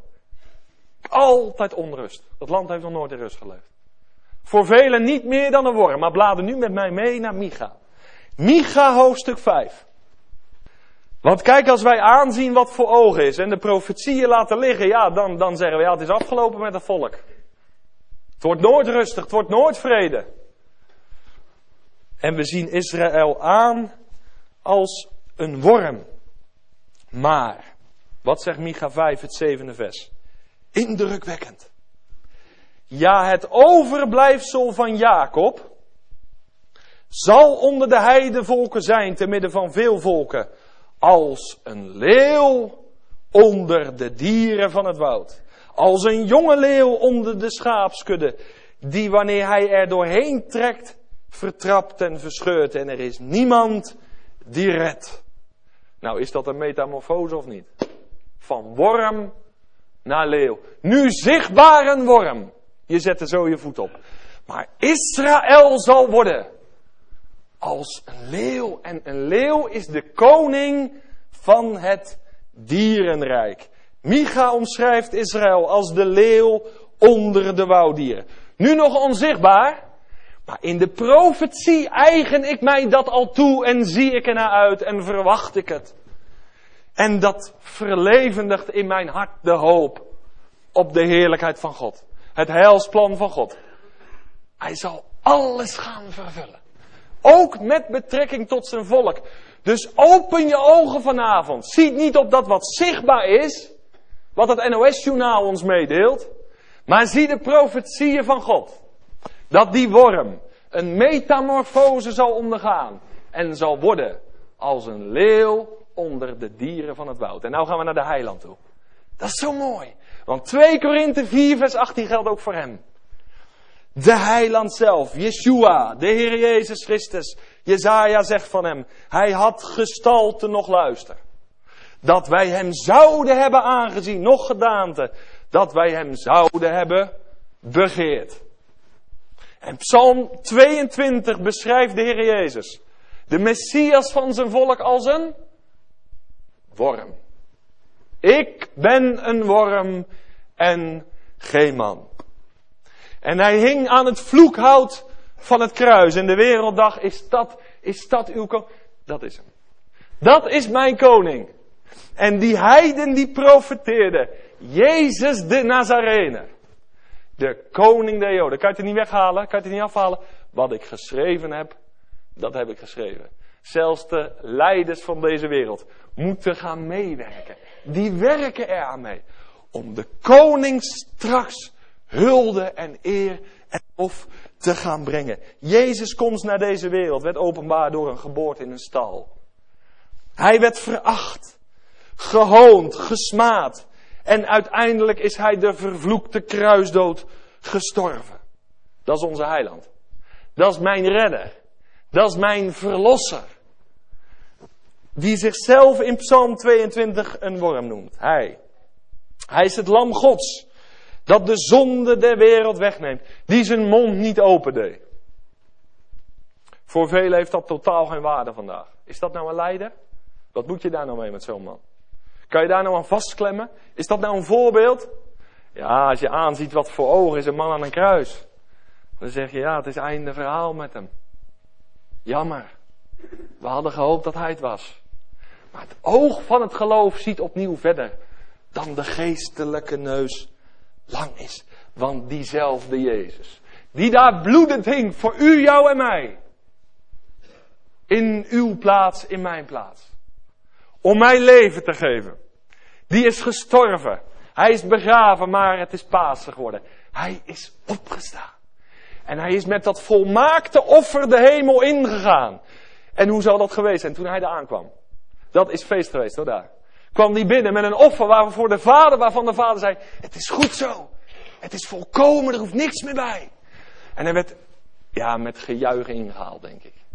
Altijd onrust. Dat land heeft nog nooit in rust geleefd. Voor velen niet meer dan een worm. Maar blader nu met mij mee naar Micha. Micha hoofdstuk 5. Want kijk, als wij aanzien wat voor ogen is en de profetieën laten liggen, ja, dan zeggen we, ja, het is afgelopen met het volk. Het wordt nooit rustig, het wordt nooit vrede. En we zien Israël aan als een worm. Maar, wat zegt Micha 5, het 7e vers? Indrukwekkend. Ja, het overblijfsel van Jacob zal onder de heidevolken zijn, te midden van veel volken, als een leeuw onder de dieren van het woud. Als een jonge leeuw onder de schaapskudde, die wanneer hij er doorheen trekt, vertrapt en verscheurt en er is niemand die redt. Nou, is dat een metamorfose of niet? Van worm naar leeuw. Nu zichtbaar een worm. Je zet er zo je voet op. Maar Israël zal worden als een leeuw. En een leeuw is de koning van het dierenrijk. Micha omschrijft Israël als de leeuw onder de wouddieren. Nu nog onzichtbaar. Maar in de profetie eigen ik mij dat al toe en zie ik ernaar uit en verwacht ik het. En dat verlevendigt in mijn hart de hoop op de heerlijkheid van God. Het heilsplan van God. Hij zal alles gaan vervullen. Ook met betrekking tot zijn volk. Dus open je ogen vanavond. Zie niet op dat wat zichtbaar is, wat het NOS-journaal ons meedeelt, maar zie de profetieën van God. Dat die worm een metamorfose zal ondergaan en zal worden als een leeuw onder de dieren van het woud. En nou gaan we naar de heiland toe. Dat is zo mooi. Want 2 Korinthe 4 vers 18 geldt ook voor hem. De heiland zelf, Yeshua, de Heer Jezus Christus. Jesaja zegt van hem, hij had gestalte nog luister. Dat wij hem zouden hebben aangezien, nog gedaante. Dat wij hem zouden hebben begeerd. En Psalm 22 beschrijft de Heer Jezus, de Messias van zijn volk, als een worm. Ik ben een worm en geen man. En hij hing aan het vloekhout van het kruis. En de wereld dacht, is dat uw koning? Dat is hem. Dat is mijn koning. En die heiden die profeteerde. Jezus de Nazarener. De koning der Joden. Kan je het er niet weghalen? Kan je het er niet afhalen? Wat ik geschreven heb, dat heb ik geschreven. Zelfs de leiders van deze wereld moeten gaan meewerken. Die werken eraan mee. Om de koning straks hulde en eer en lof te gaan brengen. Jezus' komst naar deze wereld werd openbaar door een geboorte in een stal. Hij werd veracht, gehoond, gesmaad. En uiteindelijk is hij de vervloekte kruisdood gestorven. Dat is onze heiland. Dat is mijn redder. Dat is mijn verlosser. Die zichzelf in Psalm 22 een worm noemt. Hij is het lam Gods. Dat de zonde der wereld wegneemt. Die zijn mond niet opendeed. Voor velen heeft dat totaal geen waarde vandaag. Is dat nou een leider? Wat moet je daar nou mee met zo'n man? Kan je daar nou aan vastklemmen? Is dat nou een voorbeeld? Ja, als je aanziet wat voor ogen is een man aan een kruis. Dan zeg je, ja, het is einde verhaal met hem. Jammer. We hadden gehoopt dat hij het was. Maar het oog van het geloof ziet opnieuw verder dan de geestelijke neus lang is. Want diezelfde Jezus, die daar bloedend hing voor u, jou en mij. In uw plaats, in mijn plaats. Om mij leven te geven. Die is gestorven. Hij is begraven, maar het is Pasen geworden. Hij is opgestaan. En hij is met dat volmaakte offer de hemel ingegaan. En hoe zal dat geweest zijn toen hij daar aankwam? Dat is feest geweest hoor daar. Kwam die binnen met een offer waarvan de vader zei, het is goed zo. Het is volkomen, er hoeft niks meer bij. En hij werd, met gejuich ingehaald denk ik.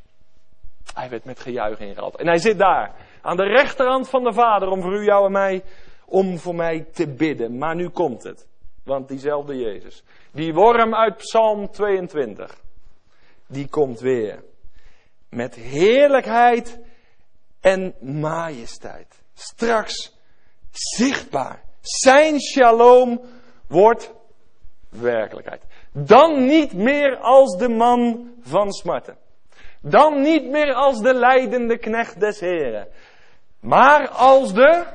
Hij werd met gejuich ingehaald. En hij zit daar, aan de rechterhand van de vader, om voor u, jou en mij, om voor mij te bidden. Maar nu komt het. Want diezelfde Jezus, die worm uit Psalm 22, die komt weer. Met heerlijkheid en majesteit. Straks zichtbaar. Zijn shalom wordt werkelijkheid. Dan niet meer als de man van smarten. Dan niet meer als de lijdende knecht des Heren. Maar als de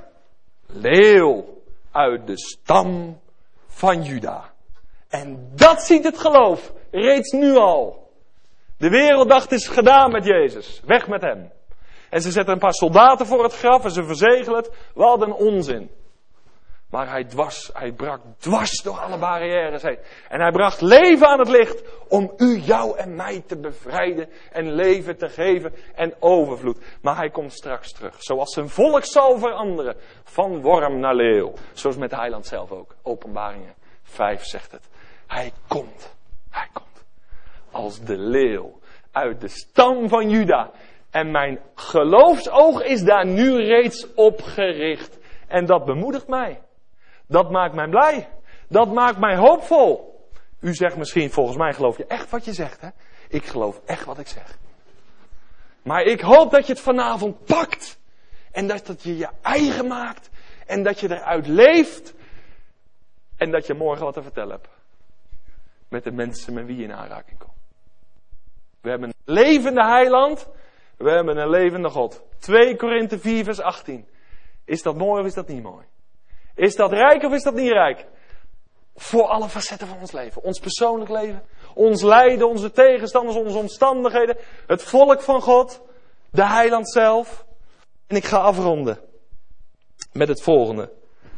leeuw uit de stam van Juda. En dat ziet het geloof reeds nu al. De wereld dacht, het is gedaan met Jezus. Weg met hem. En ze zetten een paar soldaten voor het graf en ze verzegelen het. Wat een onzin. Maar hij brak dwars door alle barrières heen. En hij bracht leven aan het licht om u, jou en mij te bevrijden en leven te geven en overvloed. Maar hij komt straks terug. Zoals zijn volk zal veranderen. Van worm naar leeuw. Zoals met de heiland zelf ook. Openbaringen 5 zegt het. Hij komt. Hij komt. Als de leeuw uit de stam van Juda. En mijn geloofsoog is daar nu reeds op gericht. En dat bemoedigt mij. Dat maakt mij blij. Dat maakt mij hoopvol. U zegt misschien, volgens mij geloof je echt wat je zegt. Hè? Ik geloof echt wat ik zeg. Maar ik hoop dat je het vanavond pakt. En dat je je eigen maakt. En dat je eruit leeft. En dat je morgen wat te vertellen hebt. Met de mensen met wie je in aanraking komt. We hebben een levende heiland. We hebben een levende God. 2 Korinthe 4 vers 18. Is dat mooi of is dat niet mooi? Is dat rijk of is dat niet rijk? Voor alle facetten van ons leven. Ons persoonlijk leven. Ons lijden, onze tegenstanders, onze omstandigheden. Het volk van God. De heiland zelf. En ik ga afronden met het volgende.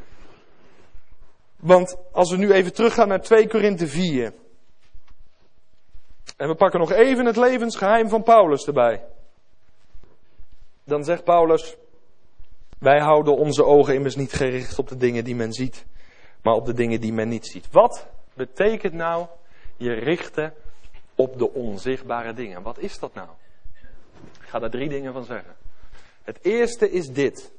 Want als we nu even teruggaan naar 2 Korinthe 4. En we pakken nog even het levensgeheim van Paulus erbij. Dan zegt Paulus: wij houden onze ogen immers niet gericht op de dingen die men ziet, maar op de dingen die men niet ziet. Wat betekent nou je richten op de onzichtbare dingen? Wat is dat nou? Ik ga daar 3 dingen van zeggen. Het eerste is dit.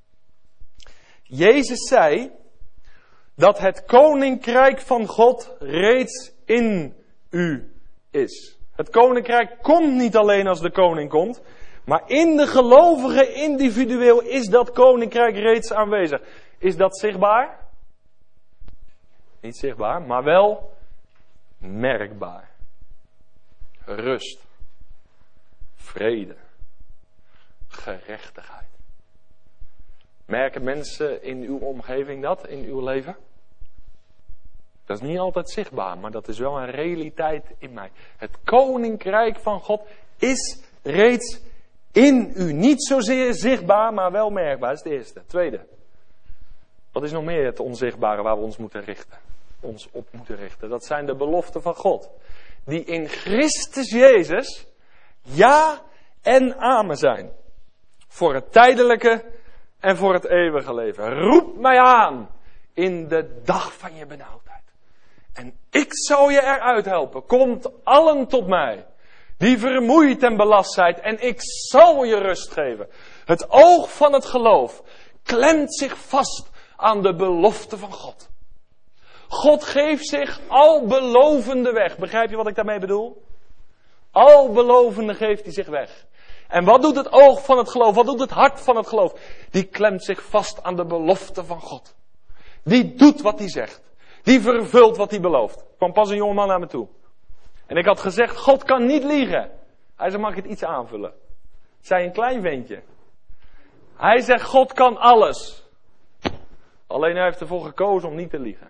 Jezus zei dat het koninkrijk van God reeds in u is. Het koninkrijk komt niet alleen als de koning komt, maar in de gelovige individueel is dat koninkrijk reeds aanwezig. Is dat zichtbaar? Niet zichtbaar, maar wel merkbaar. Rust, vrede, gerechtigheid. Merken mensen in uw omgeving dat, in uw leven? Dat is niet altijd zichtbaar, maar dat is wel een realiteit in mij. Het koninkrijk van God is reeds in u. Niet zozeer zichtbaar, maar wel merkbaar. Dat is het eerste. Tweede. Wat is nog meer het onzichtbare waar we ons moeten richten? Ons op moeten richten. Dat zijn de beloften van God. Die in Christus Jezus ja en amen zijn. Voor het tijdelijke en voor het eeuwige leven. Roep mij aan in de dag van je benauwdheid. En ik zal je eruit helpen. Komt allen tot mij. Die vermoeid en belast zijt. En ik zal je rust geven. Het oog van het geloof klemt zich vast aan de belofte van God. God geeft zich al belovende weg. Begrijp je wat ik daarmee bedoel? Al belovende geeft hij zich weg. En wat doet het oog van het geloof? Wat doet het hart van het geloof? Die klemt zich vast aan de belofte van God. Die doet wat hij zegt. Die vervult wat hij belooft. Er kwam pas een jongeman naar me toe. En ik had gezegd, God kan niet liegen. Hij zei, mag ik het iets aanvullen? Zei een klein ventje. Hij zegt, God kan alles. Alleen hij heeft ervoor gekozen om niet te liegen.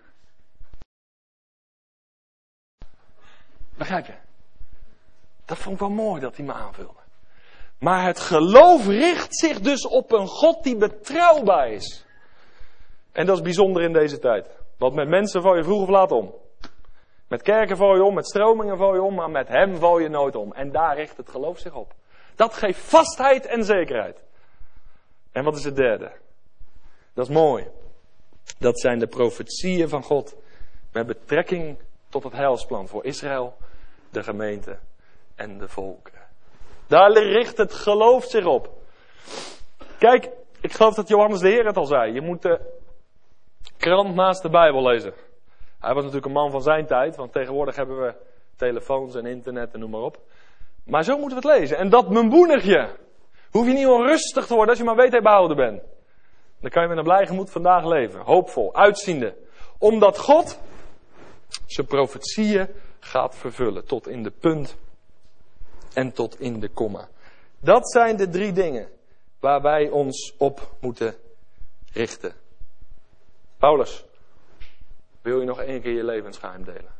Begrijp je? Dat vond ik wel mooi dat hij me aanvulde. Maar het geloof richt zich dus op een God die betrouwbaar is. En dat is bijzonder in deze tijd. Want met mensen val je vroeg of laat om. Met kerken val je om, met stromingen val je om, maar met hem val je nooit om. En daar richt het geloof zich op. Dat geeft vastheid en zekerheid. En wat is het derde? Dat is mooi. Dat zijn de profetieën van God met betrekking tot het heilsplan voor Israël, de gemeente en de volken. Daar richt het geloof zich op. Kijk, ik geloof dat Johannes de Heer het al zei. Je moet de krant naast de Bijbel lezen. Hij was natuurlijk een man van zijn tijd, want tegenwoordig hebben we telefoons en internet en noem maar op. Maar zo moeten we het lezen. En dat memboenigje. Hoef je niet onrustig te worden als je maar weet dat je behouden bent. Dan kan je met een blij gemoed vandaag leven. Hoopvol, uitziende. Omdat God zijn profetieën gaat vervullen. Tot in de punt en tot in de komma. Dat zijn de 3 dingen waar wij ons op moeten richten. Paulus, wil je nog 1 keer je levensgeheim delen?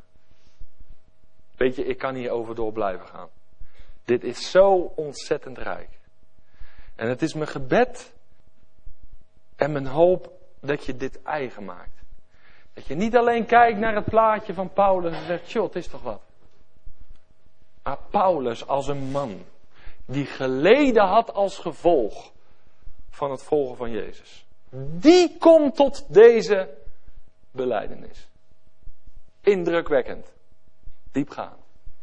Weet je, ik kan hierover door blijven gaan. Dit is zo ontzettend rijk. En het is mijn gebed en mijn hoop dat je dit eigen maakt. Dat je niet alleen kijkt naar het plaatje van Paulus en zegt, joh, het is toch wat. Maar Paulus als een man die geleden had als gevolg van het volgen van Jezus. Die komt tot deze belijdenis. Indrukwekkend. Diepgaand.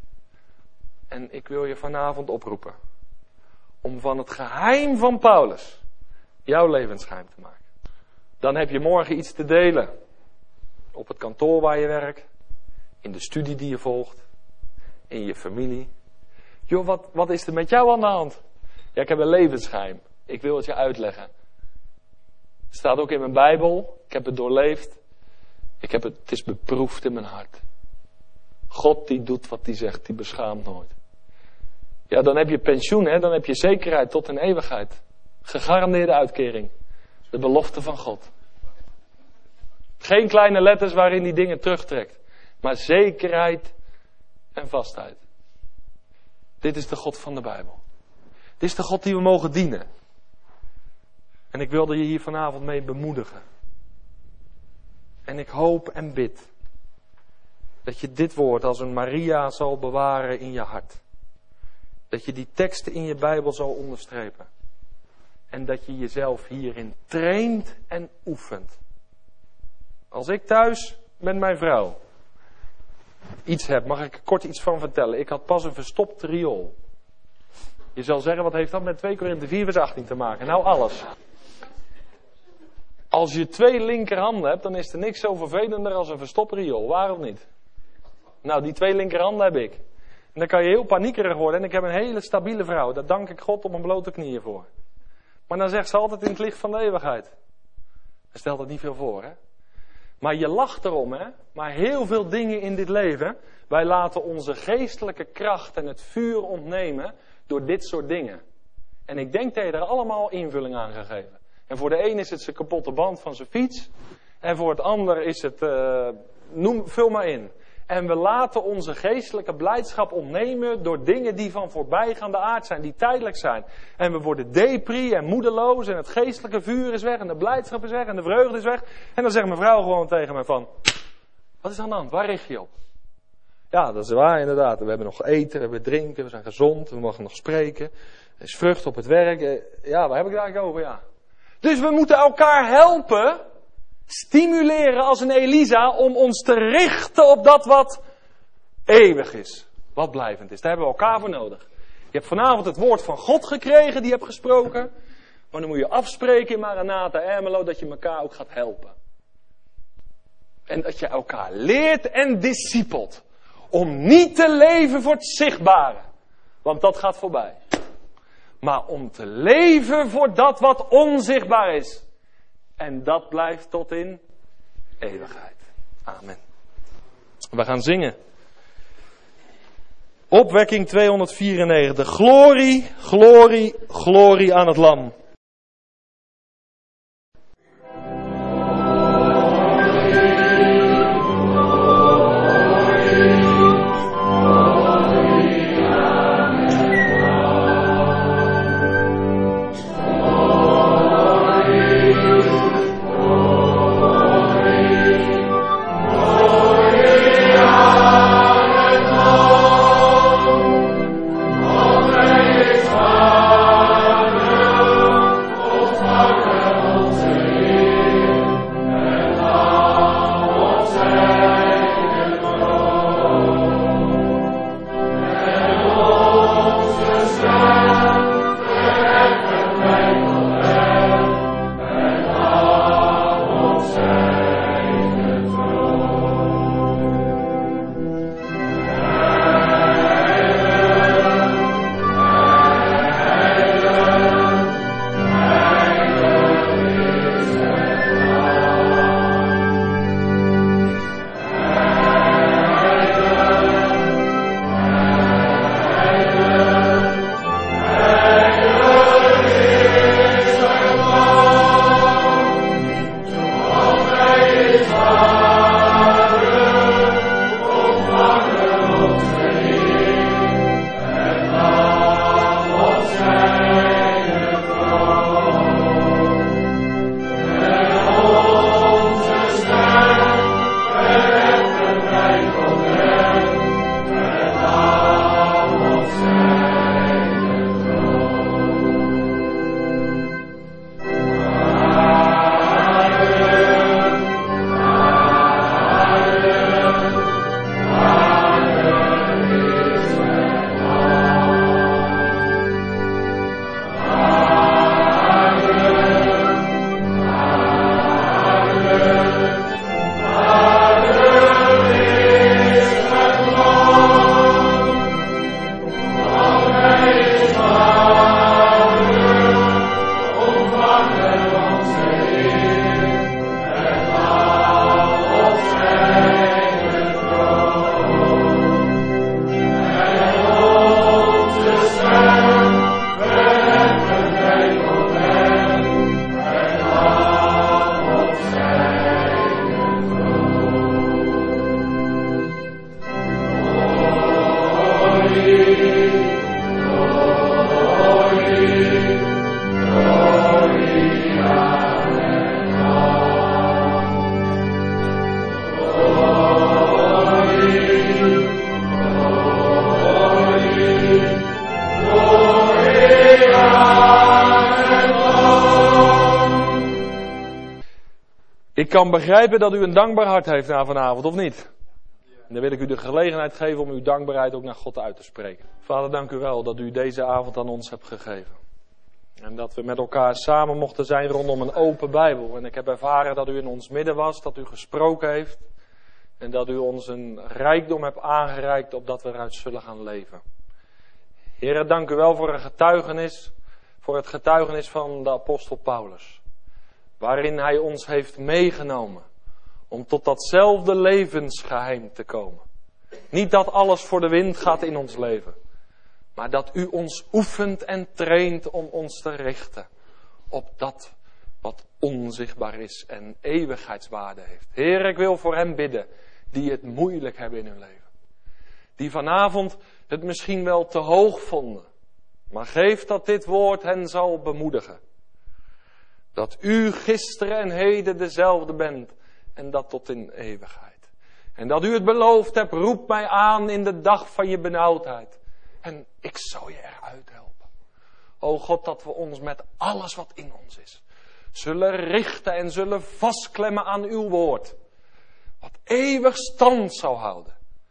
En ik wil je vanavond oproepen om van het geheim van Paulus jouw levensgeheim te maken. Dan heb je morgen iets te delen. Op het kantoor waar je werkt. In de studie die je volgt. In je familie. Joh, wat is er met jou aan de hand? Ja, ik heb een levensgeheim. Ik wil het je uitleggen. Het staat ook in mijn Bijbel. Ik heb het doorleefd. Het is beproefd in mijn hart. God die doet wat hij zegt. Die beschaamt nooit. Ja, dan heb je pensioen, hè? Dan heb je zekerheid tot een eeuwigheid. Gegarandeerde uitkering. De belofte van God. Geen kleine letters waarin die dingen terugtrekt. Maar zekerheid en vastheid. Dit is de God van de Bijbel. is de God die we mogen dienen. En ik wilde je hier vanavond mee bemoedigen. En ik hoop en bid dat je dit woord als een Maria zal bewaren in je hart. Dat je die teksten in je Bijbel zal onderstrepen. En dat je jezelf hierin traint en oefent. Als ik thuis met mijn vrouw iets heb, mag ik er kort iets van vertellen. Ik had pas een verstopt riool. Je zal zeggen, wat heeft dat met 2 Korinthe 4 vers 18 te maken? Nou, alles. Als je 2 linkerhanden hebt, dan is er niks zo vervelender als een verstopt riool. Waar of niet? Nou, die 2 linkerhanden heb ik. En dan kan je heel paniekerig worden. En ik heb een hele stabiele vrouw. Daar dank ik God op mijn blote knieën voor. Maar dan zegt ze altijd in het licht van de eeuwigheid. Hij stelt het niet veel voor, hè? Maar je lacht erom, hè? Maar heel veel dingen in dit leven, wij laten onze geestelijke kracht en het vuur ontnemen door dit soort dingen. En ik denk dat je er allemaal invulling aan gaat geven. En voor de een is het zijn kapotte band van zijn fiets. En voor het ander is het, vul maar in. En we laten onze geestelijke blijdschap ontnemen door dingen die van voorbijgaande aard zijn, die tijdelijk zijn. En we worden depri en moedeloos en het geestelijke vuur is weg en de blijdschap is weg en de vreugde is weg. En dan zegt mijn vrouw gewoon tegen mij van, wat is aan de hand? Waar richt je op? Ja, dat is waar inderdaad. We hebben nog eten, we hebben drinken, we zijn gezond, we mogen nog spreken. Er is vrucht op het werk. Ja, waar heb ik het eigenlijk over? Ja. Dus we moeten elkaar helpen, stimuleren als een Elisa om ons te richten op dat wat eeuwig is. Wat blijvend is. Daar hebben we elkaar voor nodig. Je hebt vanavond het woord van God gekregen, die je hebt gesproken. Maar dan moet je afspreken in Maranatha, Ermelo, dat je elkaar ook gaat helpen. En dat je elkaar leert en discipelt. Om niet te leven voor het zichtbare. Want dat gaat voorbij. Maar om te leven voor dat wat onzichtbaar is. En dat blijft tot in eeuwigheid. Amen. We gaan zingen. Opwekking 294. Glorie, glorie, glorie aan het Lam. kan begrijpen dat u een dankbaar hart heeft na vanavond, of niet? En dan wil ik u de gelegenheid geven om uw dankbaarheid ook naar God uit te spreken. Vader, dank u wel dat u deze avond aan ons hebt gegeven. En dat we met elkaar samen mochten zijn rondom een open Bijbel. En ik heb ervaren dat u in ons midden was, dat u gesproken heeft. En dat u ons een rijkdom hebt aangereikt opdat we eruit zullen gaan leven. Heere, dank u wel voor een getuigenis. Voor het getuigenis van de apostel Paulus. Waarin hij ons heeft meegenomen. Om tot datzelfde levensgeheim te komen. Niet dat alles voor de wind gaat in ons leven. Maar dat u ons oefent en traint om ons te richten. Op dat wat onzichtbaar is en eeuwigheidswaarde heeft. Heer, ik wil voor hen bidden die het moeilijk hebben in hun leven. Die vanavond het misschien wel te hoog vonden. Maar geef dat dit woord hen zal bemoedigen. Dat u gisteren en heden dezelfde bent. En dat tot in eeuwigheid. En dat u het beloofd hebt, roep mij aan in de dag van je benauwdheid. En ik zal je eruit helpen. O God, dat we ons met alles wat in ons is. Zullen richten en zullen vastklemmen aan uw woord. Wat eeuwig stand zal houden.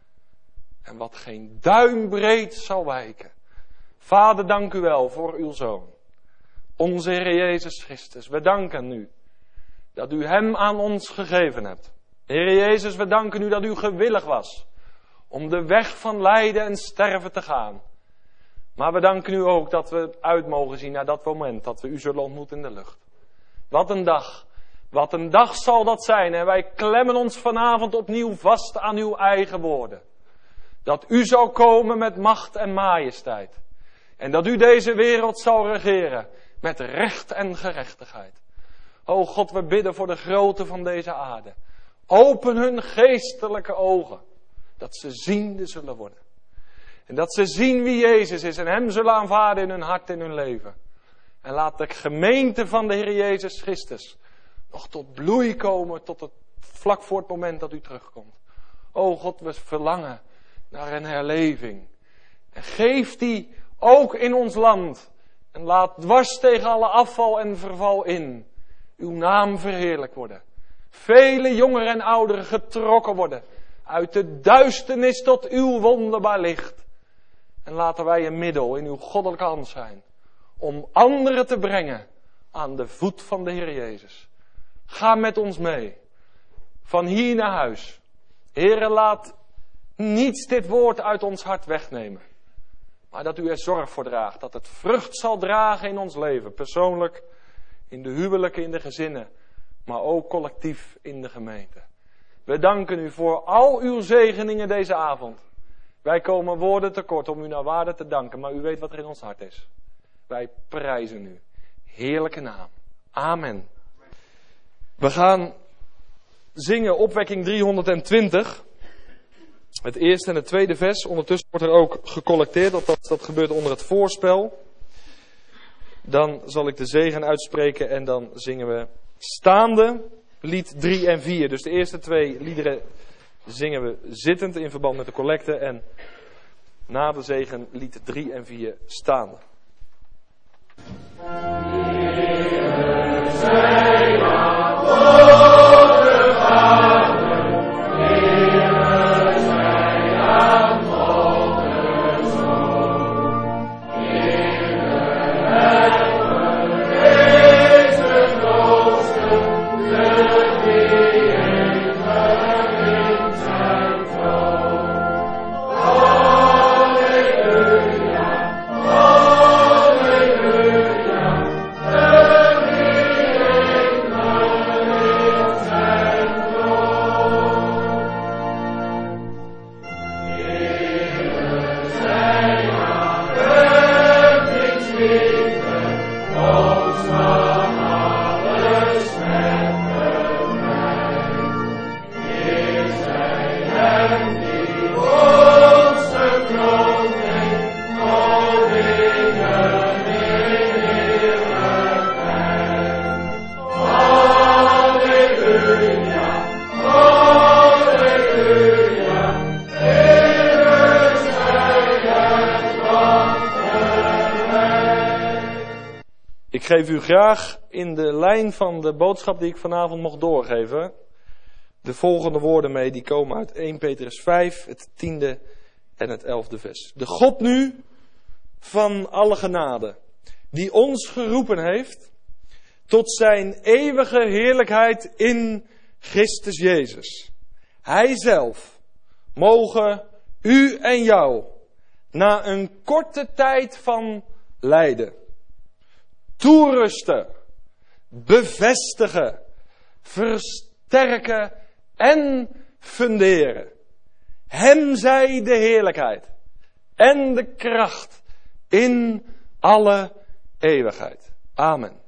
En wat geen duimbreed zal wijken. Vader, dank u wel voor uw Zoon. Onze Heer Jezus Christus. We danken u dat u hem aan ons gegeven hebt. Heer Jezus, we danken u dat u gewillig was om de weg van lijden en sterven te gaan. Maar we danken u ook dat we uit mogen zien naar dat moment dat we u zullen ontmoeten in de lucht. Wat een dag. Wat een dag zal dat zijn. En wij klemmen ons vanavond opnieuw vast aan uw eigen woorden. Dat u zal komen met macht en majesteit. En dat u deze wereld zal regeren met recht en gerechtigheid. O God, we bidden voor de grootte van deze aarde. Open hun geestelijke ogen. Dat ze ziende zullen worden. En dat ze zien wie Jezus is en hem zullen aanvaarden in hun hart en hun leven. En laat de gemeente van de Heer Jezus Christus nog tot bloei komen tot het vlak voor het moment dat u terugkomt. O God, we verlangen naar een herleving. En geef die ook in ons land. En laat dwars tegen alle afval en verval in uw naam verheerlijk worden. Vele jongeren en ouderen getrokken worden uit de duisternis tot uw wonderbaar licht. En laten wij een middel in uw goddelijke hand zijn om anderen te brengen aan de voet van de Heer Jezus. Ga met ons mee. Van hier naar huis. Heere, laat niets dit woord uit ons hart wegnemen. Maar dat u er zorg voor draagt. Dat het vrucht zal dragen in ons leven. Persoonlijk, in de huwelijken, in de gezinnen. Maar ook collectief in de gemeente. We danken u voor al uw zegeningen deze avond. Wij komen woorden tekort om u naar waarde te danken. Maar u weet wat er in ons hart is. Wij prijzen u. Heerlijke naam. Amen. We gaan zingen opwekking 320. Het eerste en het tweede vers. Ondertussen wordt er ook gecollecteerd. Dat gebeurt onder het voorspel. Dan zal ik de zegen uitspreken en dan zingen we staande lied 3 en 4. Dus de eerste 2 liederen zingen we zittend in verband met de collecte. En na de zegen lied 3 en 4 staande. Ik Ik geef u graag in de lijn van de boodschap die ik vanavond mocht doorgeven, de volgende woorden mee, die komen uit 1 Petrus 5, het 10e en het 11e vers. De God nu van alle genade, die ons geroepen heeft tot zijn eeuwige heerlijkheid in Christus Jezus. Hij zelf mogen u en jou na een korte tijd van lijden toerusten, bevestigen, versterken en funderen. Hem zij de heerlijkheid en de kracht in alle eeuwigheid. Amen.